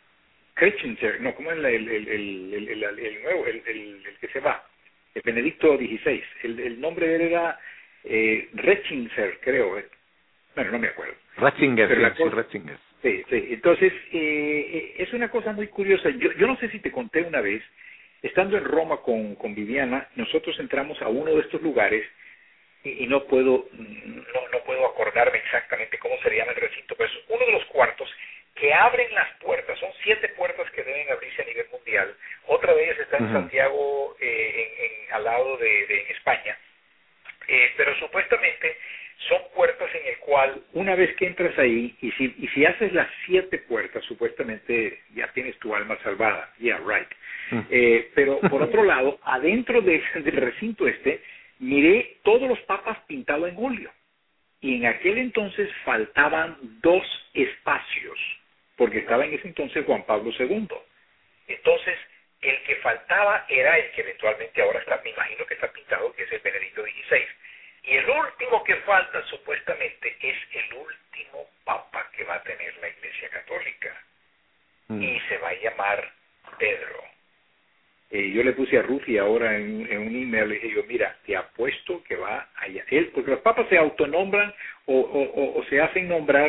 Kirchner, no, ¿cómo es el, el, el, el, el, el, el nuevo, el, el, el que se va? El Benedicto dieciséis, el, el nombre de él era Eh, Ratzinger, creo. Eh. Bueno, no me acuerdo. Ratzinger, Pero sí, la cosa, sí, Ratzinger. Sí, sí. Entonces, eh, es una cosa muy curiosa. Yo, yo no sé si te conté una vez, estando en Roma con, con Viviana, nosotros entramos a uno de estos lugares y, y no puedo no, no puedo acordarme exactamente cómo se llama el recinto, pero es uno de los cuartos que abren las puertas. Son siete puertas que deben abrirse a nivel mundial. Otra de ellas está en uh-huh. Santiago, eh, en, en, al lado de, de en España. Eh, pero supuestamente son puertas en el cual una vez que entras ahí y si y si haces las siete puertas supuestamente ya tienes tu alma salvada, yeah right. Mm. Eh, pero por otro lado adentro de, del recinto este miré todos los papas pintados en óleo y en aquel entonces faltaban dos espacios porque estaba en ese entonces Juan Pablo segundo. Entonces el que faltaba era el que eventualmente ahora está, me imagino que está pintado, que es el Benedicto dieciséis. Y el último que falta, supuestamente, es el último papa que va a tener la Iglesia Católica. Mm. Y se va a llamar Pedro. Eh, yo le puse a Rufi ahora en, en un email, le dije yo, mira, te apuesto que va allá. Él, porque los papas se autonombran o, o, o, o se hacen nombrar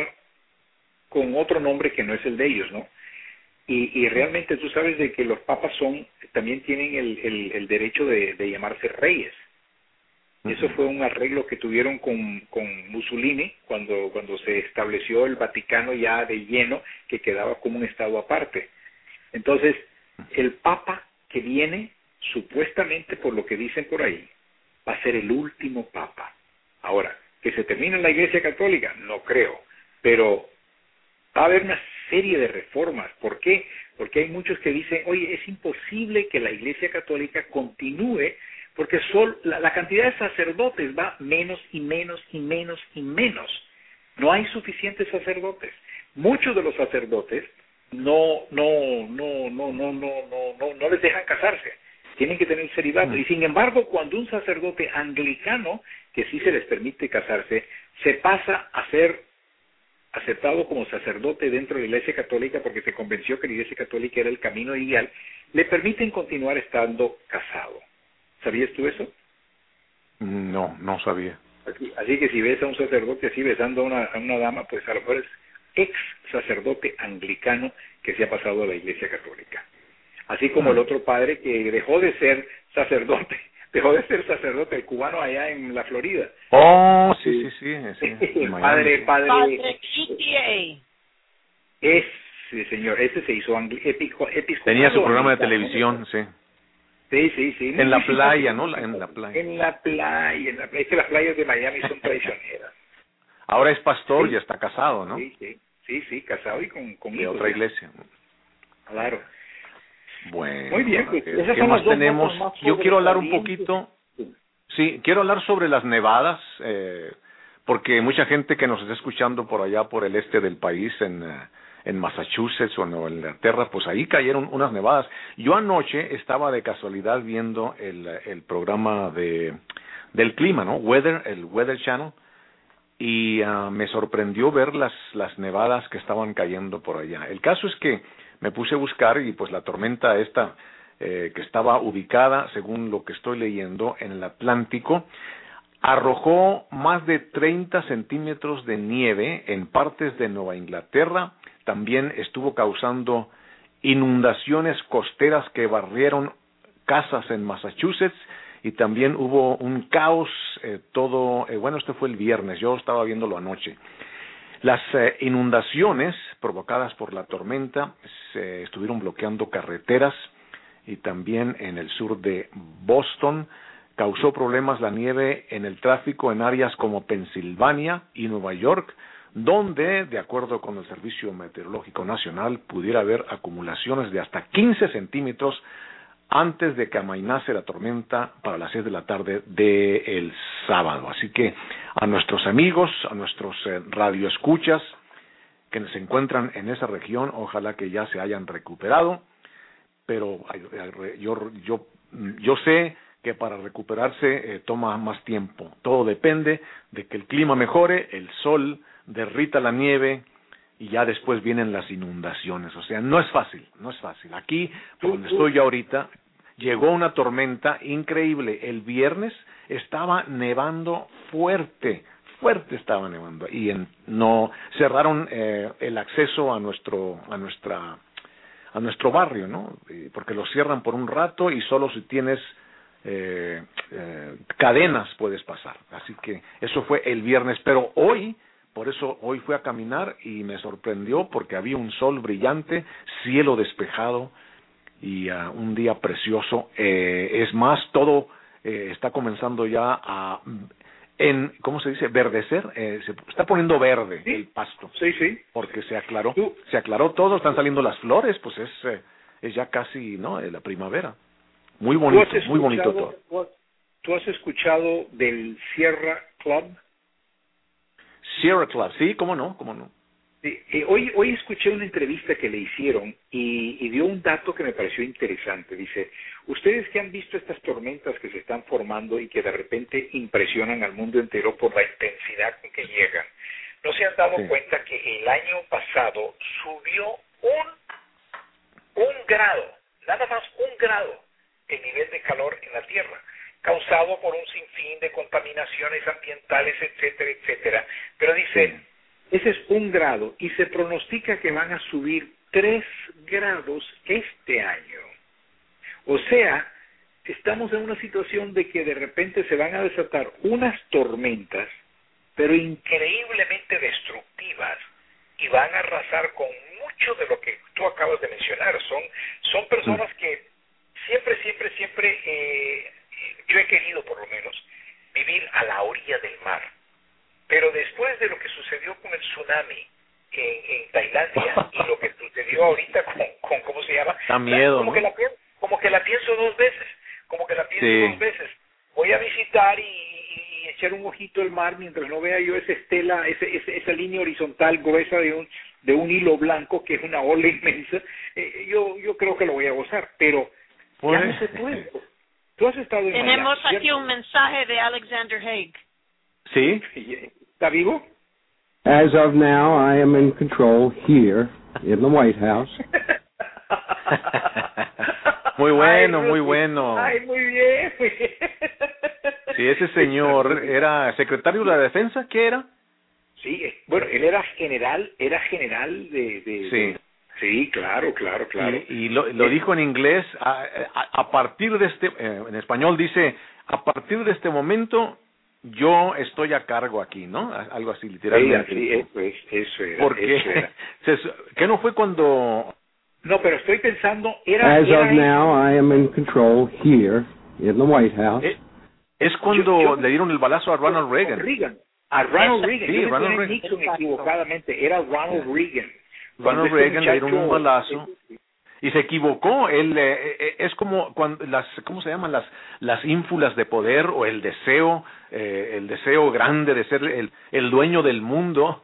con otro nombre que no es el de ellos, ¿no? Y, y realmente tú sabes de que los papas son también tienen el, el, el derecho de, de llamarse reyes. Uh-huh. Eso fue un arreglo que tuvieron con, con Mussolini cuando, cuando se estableció el Vaticano ya de lleno, que quedaba como un estado aparte. Entonces, el papa que viene, supuestamente por lo que dicen por ahí, va a ser el último papa. Ahora, que se termine en la Iglesia Católica, no creo, pero va a haber una serie de reformas. ¿Por qué? Porque hay muchos que dicen, oye, es imposible que la Iglesia Católica continúe porque sol, la, la cantidad de sacerdotes va menos y menos y menos y menos. No hay suficientes sacerdotes. Muchos de los sacerdotes no no no no no no no no, no les dejan casarse. Tienen que tener celibato. Y sin embargo, cuando un sacerdote anglicano, que sí se les permite casarse, se pasa a ser aceptado como sacerdote dentro de la Iglesia Católica porque se convenció que la Iglesia Católica era el camino ideal, le permiten continuar estando casado. ¿Sabías tú eso? No, no sabía. Así, así que si ves a un sacerdote así besando a una, a una dama, pues a lo mejor es ex sacerdote anglicano que se ha pasado a la Iglesia Católica. Así como ah. el otro padre que dejó de ser sacerdote, dejó de ser sacerdote, el cubano allá en la Florida. Oh, sí, sí, sí. sí, sí el padre, padre. Padre Cloutier. Es Sí, señor, ese se hizo angli- épico, épico. Tenía su programa de televisión, sí. Sí, sí, sí. En la playa, ¿no? En la playa. En la playa, en la playa. Es que las playas de Miami son traicioneras. Ahora es pastor Sí. y está casado, ¿no? Sí, sí, sí, sí, casado y con, con De hijos, otra ya. iglesia. Claro. Bueno. Muy bien, pues, ¿qué, esas qué son más las dos tenemos? notas más Yo quiero hablar un sobresalientes. poquito, Sí. sí, quiero hablar sobre las nevadas, eh, porque mucha gente que nos está escuchando por allá, por el este del país, en, eh, en Massachusetts o en Nueva Inglaterra, pues ahí cayeron unas nevadas. Yo anoche estaba de casualidad viendo el, el programa de del clima, ¿no? Weather, el Weather Channel, y uh, me sorprendió ver las las nevadas que estaban cayendo por allá. El caso es que me puse a buscar y pues la tormenta esta eh, que estaba ubicada, según lo que estoy leyendo, en el Atlántico, arrojó más de treinta centímetros de nieve en partes de Nueva Inglaterra. También estuvo causando inundaciones costeras que barrieron casas en Massachusetts, y también hubo un caos eh, todo, eh, bueno, este fue el viernes, yo estaba viéndolo anoche. Las eh, inundaciones provocadas por la tormenta se estuvieron bloqueando carreteras, y también en el sur de Boston causó problemas la nieve en el tráfico en áreas como Pensilvania y Nueva York, donde, de acuerdo con el Servicio Meteorológico Nacional, pudiera haber acumulaciones de hasta quince centímetros antes de que amainase la tormenta para las seis de la tarde del sábado. Así que a nuestros amigos, a nuestros eh, radioescuchas que se encuentran en esa región, ojalá que ya se hayan recuperado, pero yo, yo, yo sé que para recuperarse eh, toma más tiempo. Todo depende de que el clima mejore, el sol derrita la nieve, y ya después vienen las inundaciones. O sea, no es fácil, no es fácil. Aquí, por donde estoy yo ahorita, llegó una tormenta increíble. El viernes estaba nevando fuerte, fuerte estaba nevando, y en, no cerraron eh, el acceso a nuestro, a nuestra, a nuestro barrio, ¿no? Porque lo cierran por un rato y solo si tienes eh, eh, cadenas puedes pasar. Así que eso fue el viernes, pero hoy, por eso hoy fui a caminar y me sorprendió porque había un sol brillante, cielo despejado y uh, un día precioso. Eh, es más, todo eh, está comenzando ya a, en, ¿cómo se dice? Verdecer. Eh, se está poniendo verde, ¿sí?, el pasto. Sí, sí. Porque se aclaró, ¿Tú? se aclaró todo, están saliendo las flores, pues es, eh, es ya casi, ¿no?, la primavera. Muy bonito, muy bonito todo. ¿tú has, ¿Tú has escuchado del Sierra Club? Sierra Club, sí, cómo no, cómo no. Sí, eh, hoy, hoy escuché una entrevista que le hicieron y, y dio un dato que me pareció interesante. Dice, ustedes que han visto estas tormentas que se están formando y que de repente impresionan al mundo entero por la intensidad con que llegan, ¿no se han dado sí. cuenta que el año pasado subió un, un grado, nada más un grado, el nivel de calor en la Tierra, causado por un sinfín de contaminaciones ambientales, etcétera, etcétera? Pero dicen, ese es un grado y se pronostica que van a subir tres grados este año. O sea, estamos en una situación de que de repente se van a desatar unas tormentas, pero increíblemente destructivas, y van a arrasar con mucho de lo que tú acabas de mencionar. Son, son personas que siempre, siempre, siempre, eh, yo he querido por lo menos vivir a la orilla del mar. Pero después de lo que sucedió con el tsunami en, en Tailandia y lo que sucedió ahorita con, con ¿cómo se llama? Da miedo, como, ¿no? que la, como que la pienso dos veces, como que la pienso sí. dos veces. Voy a visitar y, y, y echar un ojito al mar mientras no vea yo esa estela, ese, ese, esa línea horizontal gruesa de un, de un hilo blanco que es una ola inmensa. Eh, yo, yo creo que lo voy a gozar, pero pues, ya no se puede. Tú has estado en Tenemos Miami, aquí ¿cierto? un mensaje de Alexander Haig. ¿Sí? ¿Está vivo? As of now, I am in control here in the White House. Muy bueno, Ay, muy bueno. Ay, muy bien. Sí, ese señor era secretario de la Defensa, ¿qué era? Sí, bueno, él era general, era general de... de sí. De, sí, claro, claro, claro. Y, y lo, lo dijo en inglés, a, a, a partir de este, eh, en español dice, a partir de este momento yo estoy a cargo aquí, ¿no? Algo así, literalmente. Sí, eso es, eso era. Porque eso era. Se- ¿Qué no fue cuando...? No, pero estoy pensando, era... As era of now, I am in control here in the White House. Es, es cuando Yo- yo- le dieron el balazo a Ronald Reagan. Reagan. A Ronald Esa- Reagan. sí, Yo Ronald mencioné Reagan. Nixon equivocadamente. Era Ronald Reagan. Ronald Cuando este Reagan le dieron un muchacho- balazo y se equivocó. Él eh, eh, es como cuando las, ¿cómo se llaman? Las las ínfulas de poder o el deseo, eh, el deseo grande de ser el, el dueño del mundo.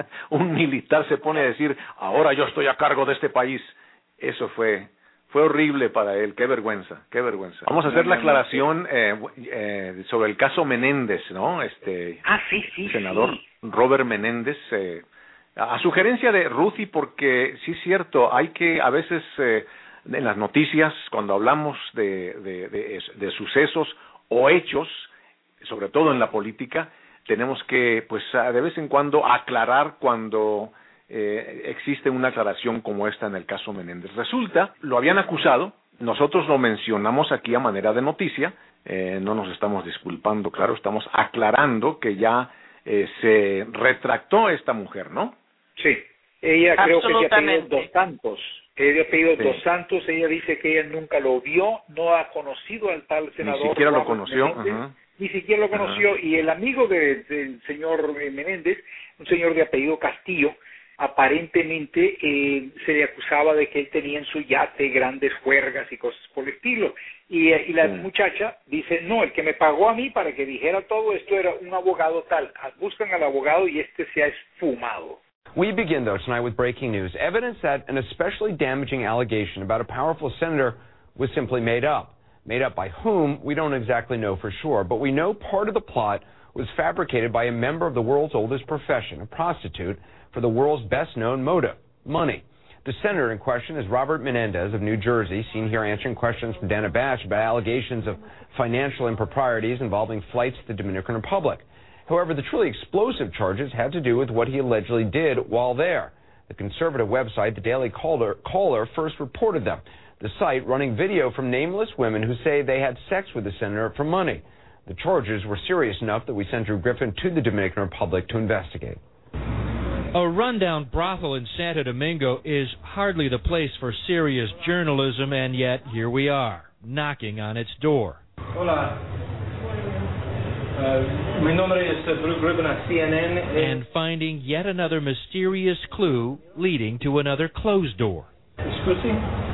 Un militar se pone a decir, ahora yo estoy a cargo de este país. Eso fue fue horrible para él. Qué vergüenza, qué vergüenza. Vamos a hacer la aclaración eh, eh, sobre el caso Menéndez, ¿no? Este Ah, sí, sí, senador sí. Robert Menéndez. Eh, A sugerencia de Ruthie, porque sí es cierto, hay que a veces eh, en las noticias, cuando hablamos de, de, de, de sucesos o hechos, sobre todo en la política, tenemos que, pues, de vez en cuando aclarar cuando eh, existe una aclaración como esta en el caso Menéndez. Resulta, lo habían acusado, nosotros lo mencionamos aquí a manera de noticia, eh, no nos estamos disculpando, claro, estamos aclarando que ya eh, se retractó esta mujer, ¿no? Sí, ella creo que se ha pedido Absolutamente. dos santos. Ella ha pedido Sí. dos santos. Ella dice que ella nunca lo vio, no ha conocido al tal senador. Ni siquiera lo Robert conoció. Menéndez, Ajá. Ni siquiera lo conoció. Y el amigo de- del señor Menéndez, un señor de apellido Castillo, aparentemente eh, se le acusaba de que él tenía en su yate grandes juergas y cosas por el estilo. Y, eh, y la Sí. muchacha dice, no, el que me pagó a mí para que dijera todo esto era un abogado tal. Buscan al abogado y este se ha esfumado. We begin, though, tonight with breaking news. Evidence that an especially damaging allegation about a powerful senator was simply made up. Made up by whom, we don't exactly know for sure, but we know part of the plot was fabricated by a member of the world's oldest profession, a prostitute, for the world's best-known motive, money. The senator in question is Robert Menendez of New Jersey, seen here answering questions from Dana Bash about allegations of financial improprieties involving flights to the Dominican Republic. However, the truly explosive charges had to do with what he allegedly did while there. The conservative website, the Daily Caller, Caller first reported them, the site running video from nameless women who say they had sex with the senator for money. The charges were serious enough that we sent Drew Griffin to the Dominican Republic to investigate. A rundown brothel in Santo Domingo is hardly the place for serious journalism, and yet here we are, knocking on its door. Hola. Uh, mi nombre es Drew Griffin at C N N. And finding yet another mysterious clue leading to another closed door. Scusi?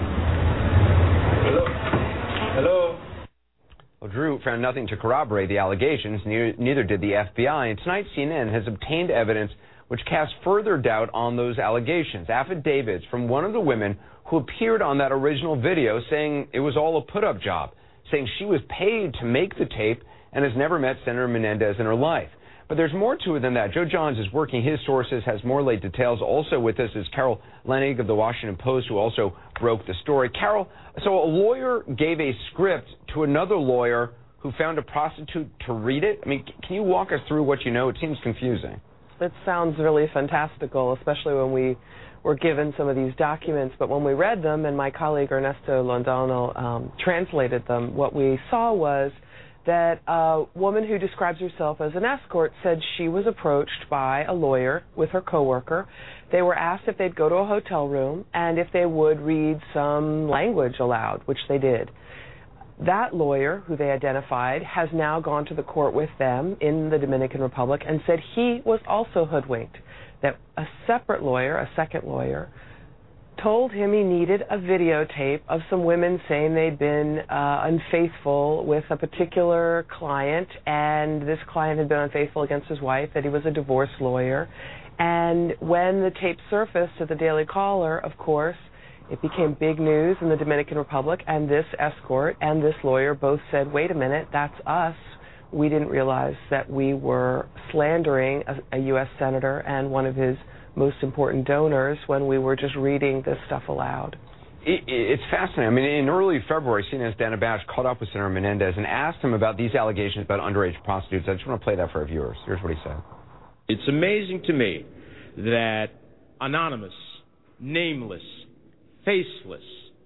Hello? Hello? Well, Drew found nothing to corroborate the allegations, neither, neither did the F B I, and tonight C N N has obtained evidence which casts further doubt on those allegations. Affidavits from one of the women who appeared on that original video saying it was all a put-up job, saying she was paid to make the tape and has never met Senator Menendez in her life. But there's more to it than that. Joe Johns is working his sources, has more late details. Also with us is Carol Lenig of the Washington Post, who also broke the story. Carol, so a lawyer gave a script to another lawyer who found a prostitute to read it? I mean, can you walk us through what you know? It seems confusing. It sounds really fantastical, especially when we were given some of these documents. But when we read them, and my colleague Ernesto Londano um, translated them, what we saw was that a woman who describes herself as an escort said she was approached by a lawyer with her coworker. They were asked if they'd go to a hotel room and if they would read some language aloud, which they did. That lawyer, who they identified, has now gone to the court with them in the Dominican Republic and said he was also hoodwinked, that a separate lawyer, a second lawyer, told him he needed a videotape of some women saying they'd been uh, unfaithful with a particular client, and this client had been unfaithful against his wife, that he was a divorce lawyer. And when the tape surfaced at the Daily Caller, of course, it became big news in the Dominican Republic, and this escort and this lawyer both said, wait a minute, that's us. We didn't realize that we were slandering a, a U S senator and one of his most important donors when we were just reading this stuff aloud. It, it's fascinating. I mean, in early February, C N N's Dana Bash caught up with Senator Menendez and asked him about these allegations about underage prostitutes. I just want to play that for our viewers. Here's what he said. It's amazing to me that anonymous, nameless, faceless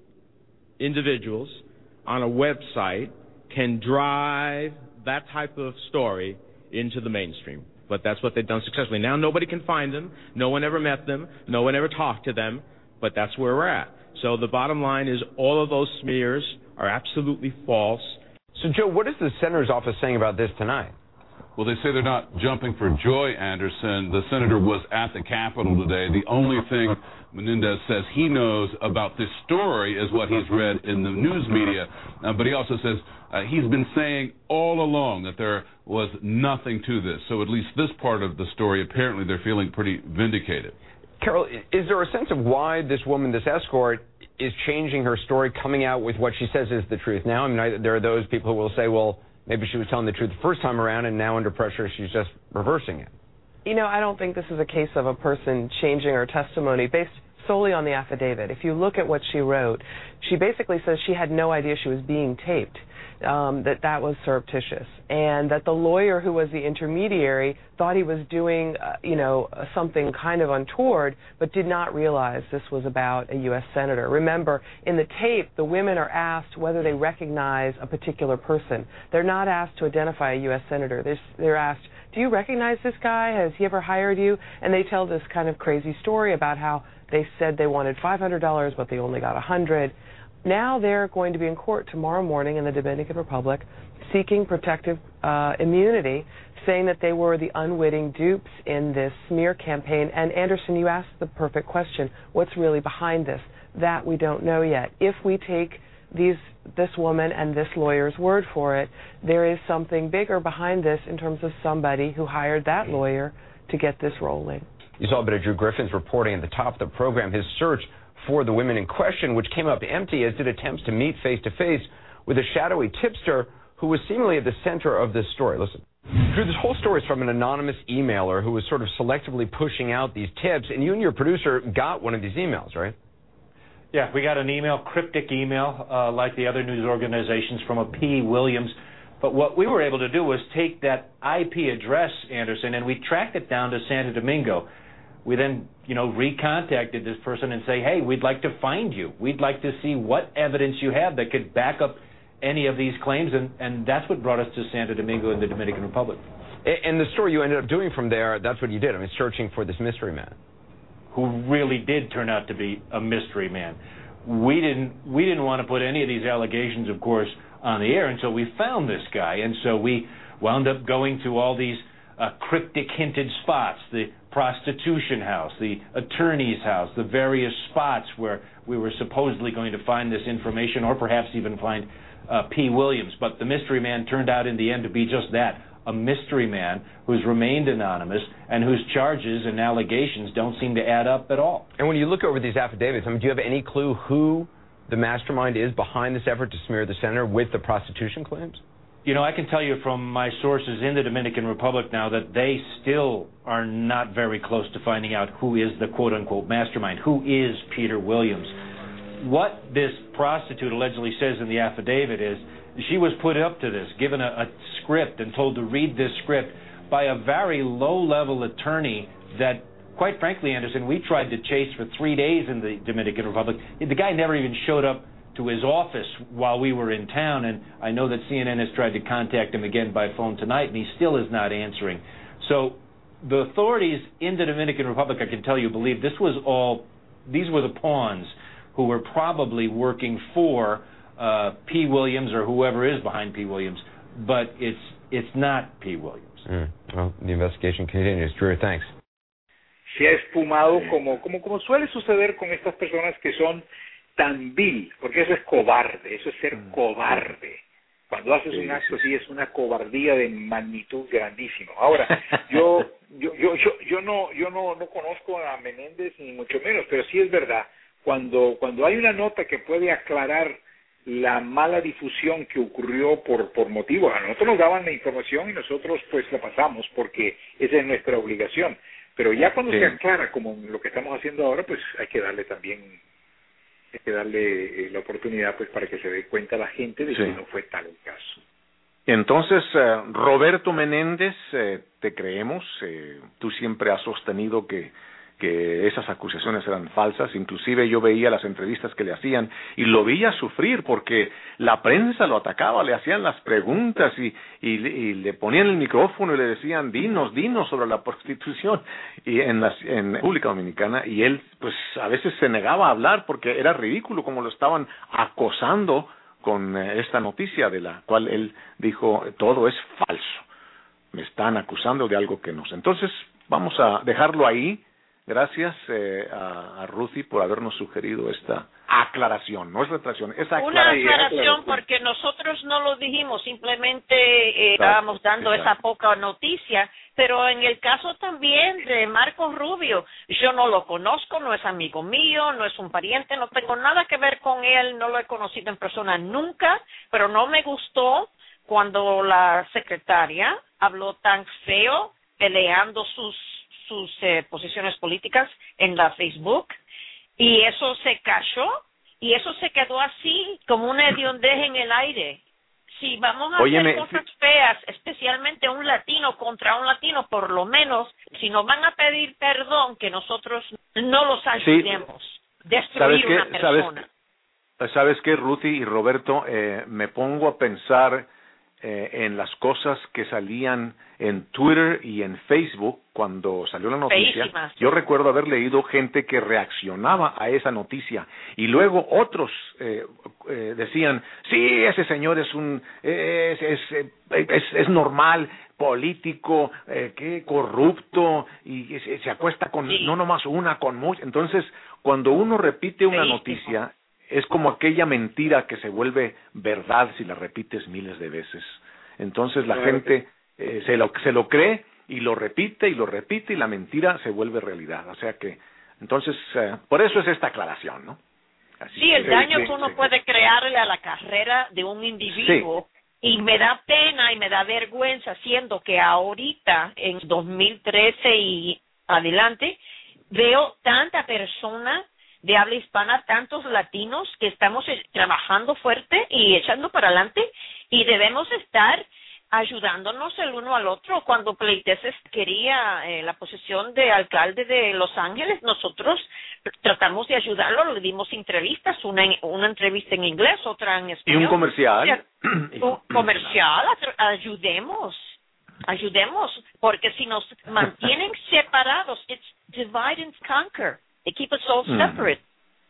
individuals on a website can drive that type of story into the mainstream. but that's what they've done successfully. Now nobody can find them. No one ever met them. No one ever talked to them, but that's where we're at. So the bottom line is all of those smears are absolutely false. So, Joe, what is the senator's office saying about this tonight? Well, they say they're not jumping for joy, Anderson. The senator was at the Capitol today. The only thing Menendez says he knows about this story is what he's read in the news media. Uh, but he also says uh, he's been saying all along that there was nothing to this. So at least this part of the story, apparently they're feeling pretty vindicated. Carol, is there a sense of why this woman, this escort, is changing her story, coming out with what she says is the truth now? I mean, I, there are those people who will say, well, maybe she was telling the truth the first time around, and now under pressure she's just reversing it. You know, I don't think this is a case of a person changing her testimony based solely on the affidavit. If you look at what she wrote, she basically says she had no idea she was being taped, um, that that was surreptitious, and that the lawyer who was the intermediary thought he was doing, uh, you know, something kind of untoward, but did not realize this was about a U S senator. Remember, in the tape, the women are asked whether they recognize a particular person. They're not asked to identify a U S senator. They're, they're asked, do you recognize this guy? Has he ever hired you? And they tell this kind of crazy story about how they said they wanted five hundred dollars, but they only got one hundred dollars. Now they're going to be in court tomorrow morning in the Dominican Republic seeking protective uh, immunity, saying that they were the unwitting dupes in this smear campaign. And Anderson, you asked the perfect question. What's really behind this? That we don't know yet. If we take these this woman and this lawyer's word for it, there is something bigger behind this in terms of somebody who hired that lawyer to get this rolling. You saw a bit of Drew Griffin's reporting at the top of the program, his search for the women in question, which came up empty, as did attempts to meet face-to-face with a shadowy tipster who was seemingly at the center of this story. Listen. Drew, this whole story is from an anonymous emailer who was sort of selectively pushing out these tips, and you and your producer got one of these emails, right? Yeah, we got an email, cryptic email, uh, like the other news organizations, from a P. Williams. But what we were able to do was take that I P address, Anderson, and we tracked it down to Santo Domingo. We then, you know, recontacted this person and say, hey, we'd like to find you. We'd like to see what evidence you have that could back up any of these claims, and, and that's what brought us to Santo Domingo in the Dominican Republic. And the story you ended up doing from there, that's what you did, I mean, searching for this mystery man. Who really did turn out to be a mystery man. We didn't, we didn't want to put any of these allegations, of course, on the air until we found this guy, and so we wound up going to all these uh, cryptic hinted spots, the prostitution house, the attorney's house, the various spots where we were supposedly going to find this information, or perhaps even find uh, P. Williams. But the mystery man turned out in the end to be just that, a mystery man who's remained anonymous and whose charges and allegations don't seem to add up at all. And when you look over these affidavits, I mean, do you have any clue who the mastermind is behind this effort to smear the senator with the prostitution claims? You know, I can tell you from my sources in the Dominican Republic now that they still are not very close to finding out who is the quote-unquote mastermind, who is Peter Williams. What this prostitute allegedly says in the affidavit is she was put up to this, given a, a script and told to read this script by a very low-level attorney that, quite frankly, Anderson, we tried to chase for three days in the Dominican Republic. The guy never even showed up to his office while we were in town, and I know that C N N has tried to contact him again by phone tonight, and he still is not answering. So the authorities in the Dominican Republic, I can tell you, believe this was all, these were the pawns who were probably working for uh, P. Williams or whoever is behind P. Williams, but it's it's not P. Williams. Mm. Well, the investigation continues. Drew, thanks. Se ha esfumado como, como, como suele suceder con estas personas que son tan vil, porque eso es cobarde, eso es ser mm. cobarde. Cuando haces sí, un acto así sí. es una cobardía de magnitud grandísima. Ahora, yo yo yo yo, yo no yo no, no conozco a Menéndez ni mucho menos, pero sí es verdad, cuando cuando hay una nota que puede aclarar la mala difusión que ocurrió por por motivo, a nosotros nos daban la información y nosotros pues la pasamos porque esa es nuestra obligación. Pero ya cuando sí. se aclara como lo que estamos haciendo ahora, pues hay que darle también hay que darle eh, la oportunidad pues para que se dé cuenta la gente de sí. que no fue tal el caso. Entonces, eh, Roberto Menéndez, eh, te creemos, eh, tú siempre has sostenido que, que esas acusaciones eran falsas. Inclusive yo veía las entrevistas que le hacían y lo veía sufrir porque la prensa lo atacaba, le hacían las preguntas y, y, y le ponían el micrófono y le decían dinos, dinos sobre la prostitución y en la en República Dominicana, y él pues a veces se negaba a hablar porque era ridículo como lo estaban acosando con esta noticia de la cual él dijo todo es falso, me están acusando de algo que no sé. Entonces vamos a dejarlo ahí. Gracias eh, a, a Ruthie por habernos sugerido esta aclaración, no es retracción, es aclaración. Una aclaración porque nosotros no lo dijimos, simplemente eh, Exacto, estábamos dando exacto. esa poca noticia, pero en el caso también de Marcos Rubio, yo no lo conozco, no es amigo mío, no es un pariente, no tengo nada que ver con él, no lo he conocido en persona nunca, pero no me gustó cuando la secretaria habló tan feo, peleando sus sus eh, posiciones políticas en la Facebook, y eso se cayó, y eso se quedó así, como un hediondez en el aire. Si vamos a Óyeme, hacer cosas feas, especialmente un latino contra un latino, por lo menos, si nos van a pedir perdón, que nosotros no los ayudemos. Sí. Destruir ¿Sabes qué? una persona. ¿Sabes, ¿Sabes qué, Ruthie y Roberto? Eh, me pongo a pensar eh, en las cosas que salían en Twitter y en Facebook cuando salió la noticia. Feísimas. Yo recuerdo haber leído gente que reaccionaba a esa noticia y luego otros eh, eh, decían, sí, ese señor es un es es es, es normal, político, eh, que corrupto y, y se, se acuesta con sí. no nomás una, con muchas. Entonces, cuando uno repite una Feísimo. noticia, es como aquella mentira que se vuelve verdad si la repites miles de veces. Entonces la Claro. gente eh, se lo se lo cree y lo repite y lo repite y la mentira se vuelve realidad. O sea que, entonces, eh, por eso es esta aclaración, ¿no? Así Sí, el que, daño sí, que uno sí. puede crearle a la carrera de un individuo. Y me da pena y me da vergüenza, siendo que ahorita, en dos mil trece y adelante, veo tanta persona de habla hispana, tantos latinos que estamos eh, trabajando fuerte y echando para adelante, y debemos estar ayudándonos el uno al otro. Cuando Pleiteses quería eh, la posición de alcalde de Los Ángeles, nosotros tratamos de ayudarlo, le dimos entrevistas, una, en, una entrevista en inglés, otra en Y español. un comercial. Un comercial, ayudemos, ayudemos, porque si nos mantienen separados, it's divide and conquer. They keep us all separate.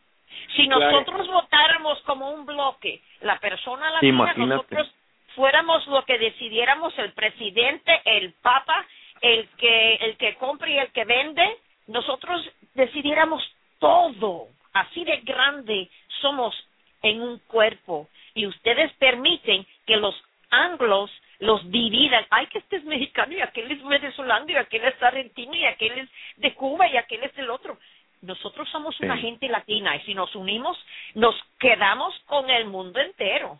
Si nosotros claro. votáramos como un bloque, la persona latina, Imagínate. nosotros fuéramos lo que decidiéramos, el presidente, el papa, el que el que compra y el que vende, nosotros decidiéramos todo. Así de grande somos en un cuerpo. Y ustedes permiten que los anglos los dividan. Ay, que este es mexicano y aquel es venezolano y aquel es argentino y aquel es de Cuba y aquel es del otro. Nosotros somos sí. una gente latina y si nos unimos, nos quedamos con el mundo entero.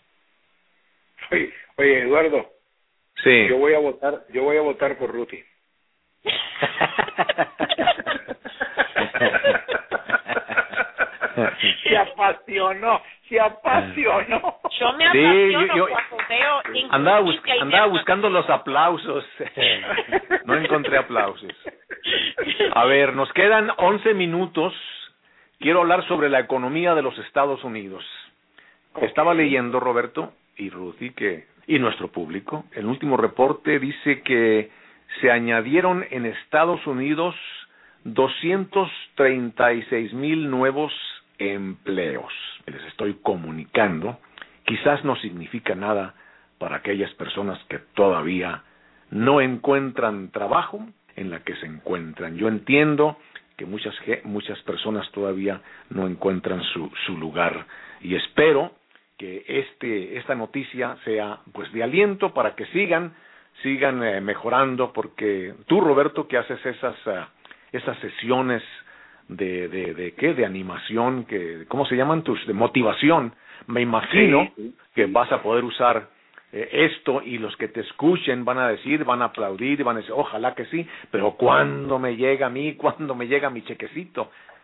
Oye, oye Eduardo. Sí. Yo voy a votar, yo voy a votar por Ruthie. Se apasionó, se apasionó. Yo me sí, apasiono yo, yo, cuando veo andaba, bus andaba buscando los aplausos. No encontré aplausos. A ver, nos quedan once minutos. Quiero hablar sobre la economía de los Estados Unidos. Okay. Estaba leyendo, Roberto y Ruthie, que y nuestro público, el último reporte dice que se añadieron en Estados Unidos doscientos treinta y seis mil nuevos empleos. Les estoy comunicando, quizás no significa nada para aquellas personas que todavía no encuentran trabajo en la que se encuentran. Yo entiendo que muchas muchas personas todavía no encuentran su su lugar y espero que este esta noticia sea pues de aliento para que sigan sigan eh, mejorando, porque tú, Roberto, que haces esas uh, esas sesiones de de de qué de animación, que cómo se llaman tus de motivación, me imagino sí, sí, que sí. vas a poder usar eh, esto y los que te escuchen van a decir, van a aplaudir, van a decir, ojalá que sí, pero ¿cuándo me llega a mí? ¿Cuándo me llega mi chequecito?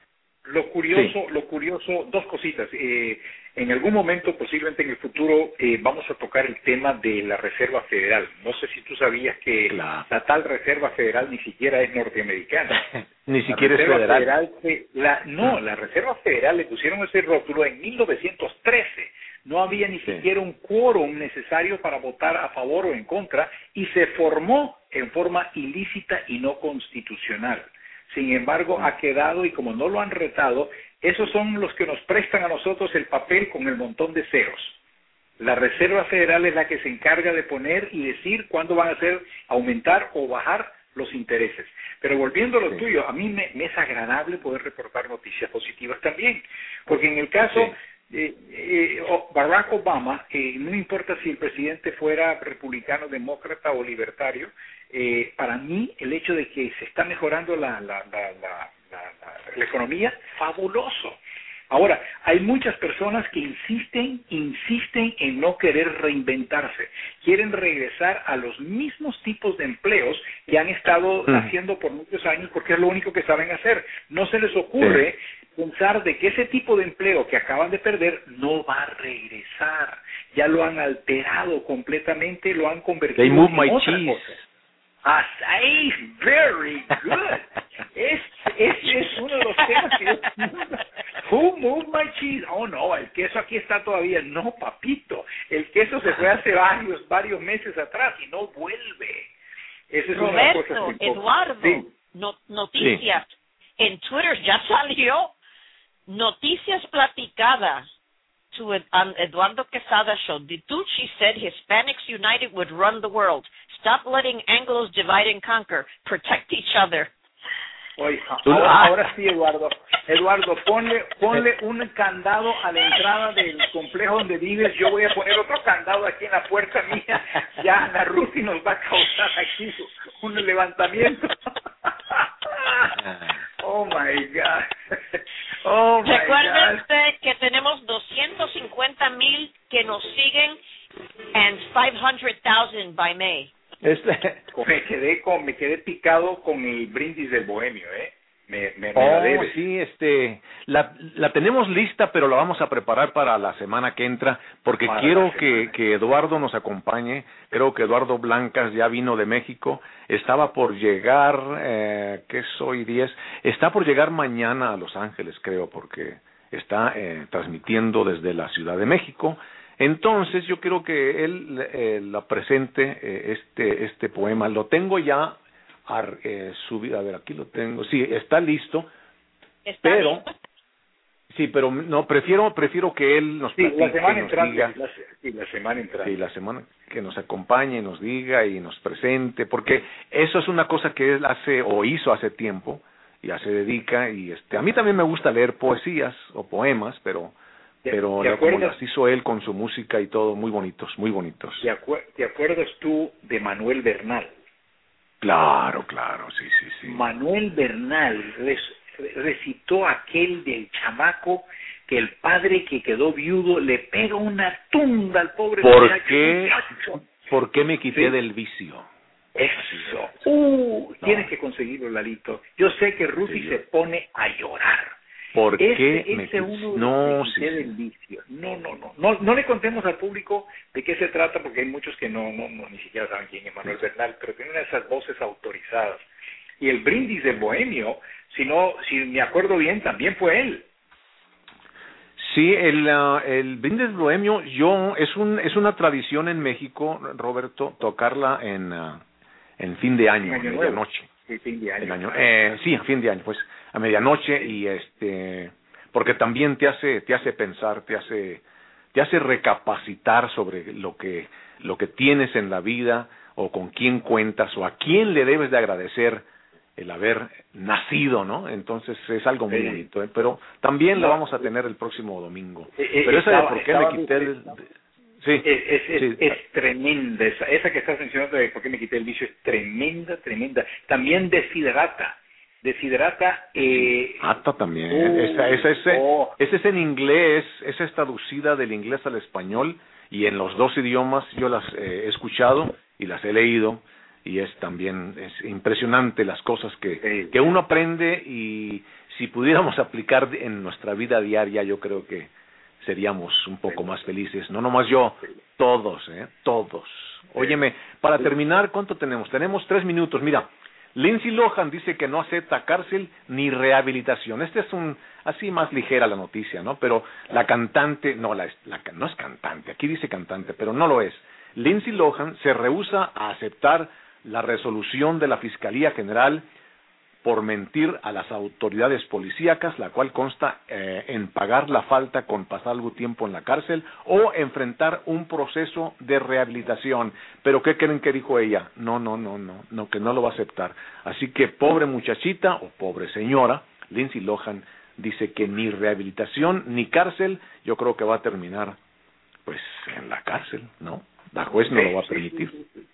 Lo curioso, Sí. lo curioso, dos cositas. Eh, en algún momento, posiblemente en el futuro, eh, vamos a tocar el tema de la Reserva Federal. No sé si tú sabías que Claro. la tal Reserva Federal ni siquiera es norteamericana. Ni La siquiera es Reserva federal. Federal se- la, no, la Reserva Federal le pusieron ese rótulo en mil novecientos trece. No había ni Sí. siquiera un quórum necesario para votar a favor o en contra y se formó en forma ilícita y no constitucional. Sin embargo, ha quedado y como no lo han retado, esos son los que nos prestan a nosotros el papel con el montón de ceros. La Reserva Federal es la que se encarga de poner y decir cuándo van a hacer aumentar o bajar los intereses. Pero volviendo a lo Sí. tuyo, a mí me, me es agradable poder reportar noticias positivas también, porque en el caso Sí. eh, eh, o- Barack Obama, eh, no importa si el presidente fuera republicano, demócrata o libertario, eh, para mí el hecho de que se está mejorando la, la, la, la, la, la- la economía, fabuloso. Ahora, hay muchas personas que insisten, insisten en no querer reinventarse, quieren regresar a los mismos tipos de empleos que han estado Mm. haciendo por muchos años porque es lo único que saben hacer. No se les ocurre pensar de que ese tipo de empleo que acaban de perder no va a regresar. Ya lo han alterado completamente, lo han convertido They move en my otra cheese. cosa. Ah, hey, very good. Es, es, es uno de los temas que yo... Who moved my cheese? Oh, no, el queso aquí está todavía. No, papito, el queso se fue hace varios, varios meses atrás y no vuelve. Esa es una de las cosas Roberto, que... Eduardo, Sí. no- noticias. En Twitter ya salió noticias platicadas to Ed- on Eduardo Quesada show. Ditucci said Hispanics United would run the world. Stop letting Anglos divide and conquer. Protect each other. Oye, Tú- ahora, ah. ahora sí, Eduardo. Eduardo, ponle, ponle un candado a la entrada del complejo donde vives. Yo voy a poner otro candado aquí en la puerta mía. Ya la Rusi nos va a causar aquí un levantamiento. Oh my God. Oh my Recuerden God. usted que tenemos doscientos cincuenta mil que nos siguen and five hundred thousand by May. Este, Me quedé con, me quedé picado con el brindis del bohemio, ¿eh? Me, me, me la oh, debes. sí, este, la, la tenemos lista, pero la vamos a preparar para la semana que entra, porque Para quiero la que, semana. que Eduardo nos acompañe. Creo que Eduardo Blancas ya vino de México, estaba por llegar, eh, ¿qué soy? diez, está por llegar mañana a Los Ángeles, creo, porque está eh, transmitiendo desde la Ciudad de México. Entonces yo quiero que él eh, la presente eh, este este poema. Lo tengo ya ar, eh, subido, a ver, aquí lo tengo. Sí, está listo. ¿Está Pero listo? sí, pero no prefiero prefiero que él nos Sí, platique, la semana nos entrante. diga, La, sí, la semana entrante. sí, la semana que nos acompañe, nos diga y nos presente, porque eso es una cosa que él hace o hizo hace tiempo y ya se dedica y este a mí también me gusta leer poesías o poemas, pero ¿Te- pero te la- como acuerdas? las hizo él con su música y todo, muy bonitos, muy bonitos. ¿Te, acuer- ¿Te acuerdas tú de Manuel Bernal? Claro, claro, sí, sí, sí. Manuel Bernal res- recitó aquel del chamaco que el padre que quedó viudo le pega una tunda al pobre ¿Por muchacho. qué? Muchacho. ¿Por qué me quité Sí. del vicio? Eso. Uh, No. tienes que conseguirlo, Lalito. Yo sé que Rufi Sí, se yo- pone a llorar. ¿Por Ese, qué me ese quité? uno de No, los sí, que sí. del vicio. No, no, no, no. No le contemos al público de qué se trata, porque hay muchos que no, no, no ni siquiera saben quién es Manuel Bernal, pero tiene una de esas voces autorizadas. Y el brindis del bohemio, si no, si me acuerdo bien, también fue él. Sí, el, ah, el brindis bohemio, yo, es un es una tradición en México, Roberto, tocarla en, ah, en fin de año, En a Año Nuevo. medianoche. Sí, fin de año. En año, eh, sí, a fin de año, pues, a medianoche y este, porque también te hace, te hace pensar, te hace, te hace recapacitar sobre lo que, lo que tienes en la vida o con quién cuentas o a quién le debes de agradecer el haber nacido, ¿no? Entonces es algo muy Sí. bonito, ¿eh? Pero también la No. vamos a tener el próximo domingo. Eh, eh, Pero esa de estaba- por qué estaba me quité bien, el, sí, Es, es, es, sí. es tremenda, esa, esa que estás mencionando de por qué me quité el vicio es tremenda, tremenda. También Desiderata. Desiderata, eh, Ata también. Uh, esa, esa, ese, oh. ese es en inglés, esa es traducida del inglés al español y en los dos idiomas yo las eh, he escuchado y las he leído y es también es impresionante las cosas que, Sí. que uno aprende y si pudiéramos aplicar en nuestra vida diaria, yo creo que seríamos un poco más felices. No nomás yo, todos, ¿eh? Todos. Óyeme, para terminar, ¿cuánto tenemos? Tenemos tres minutos. Mira, Lindsay Lohan dice que no acepta cárcel ni rehabilitación. Este es un, así más ligera la noticia, ¿no? Pero la cantante, no, la, la, no es cantante, aquí dice cantante, pero no lo es. Lindsay Lohan se rehúsa a aceptar la resolución de la Fiscalía General por mentir a las autoridades policíacas, la cual consta eh, en pagar la falta con pasar algún tiempo en la cárcel o enfrentar un proceso de rehabilitación. Pero ¿qué creen que dijo ella? No, no, no, no, no, que no lo va a aceptar. Así que pobre muchachita o pobre señora, Lindsay Lohan dice que ni rehabilitación ni cárcel, yo creo que va a terminar pues en la cárcel, ¿no? La juez no lo va a permitir.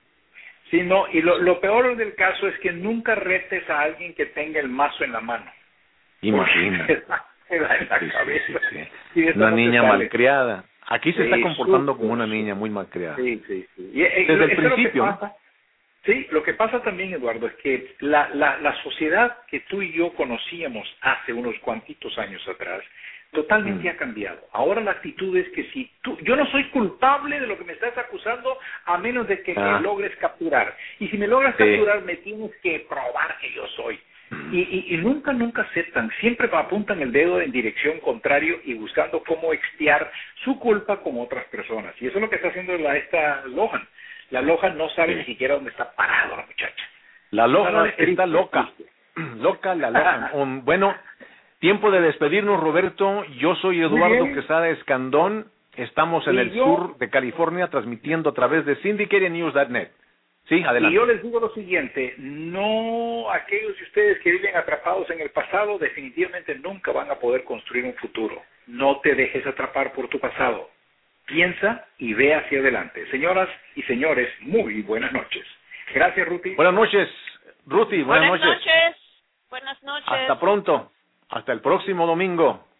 Sí, no, y lo, lo peor del caso es que nunca retes a alguien que tenga el mazo en la mano. Imagina. Se da en la sí, cabeza. Sí, sí, sí. Una no niña malcriada. Aquí se sí, está comportando súper. como una niña muy malcriada. Sí, sí, sí. Y, eh, Desde el eso principio. Es lo que pasa. Sí, lo que pasa también, Eduardo, es que la, la, la sociedad que tú y yo conocíamos hace unos cuantitos años atrás, totalmente mm. ha cambiado. Ahora la actitud es que si tú, yo no soy culpable de lo que me estás acusando a menos de que ah. me logres capturar. Y si me logras sí. capturar, me tienes que probar que yo soy. Mm. Y, y, y nunca, nunca aceptan. Siempre apuntan el dedo en dirección contraria y buscando cómo expiar su culpa con otras personas. Y eso es lo que está haciendo la, esta Lohan. La Lohan no sabe sí. ni siquiera dónde está parado la muchacha. La Lohan está loca. Loca la Lohan. Um, bueno... Tiempo de despedirnos, Roberto. Yo soy Eduardo Quesada Escandón. Estamos en y el yo, sur de California transmitiendo a través de syndicated news punto net. Sí, adelante. Y yo les digo lo siguiente, no aquellos de ustedes que viven atrapados en el pasado definitivamente nunca van a poder construir un futuro. No te dejes atrapar por tu pasado. Piensa y ve hacia adelante. Señoras y señores, muy buenas noches. Gracias, Ruthie. Buenas noches, Ruthie. Buenas, buenas noches. noches. Buenas noches. Hasta pronto. Hasta el próximo domingo.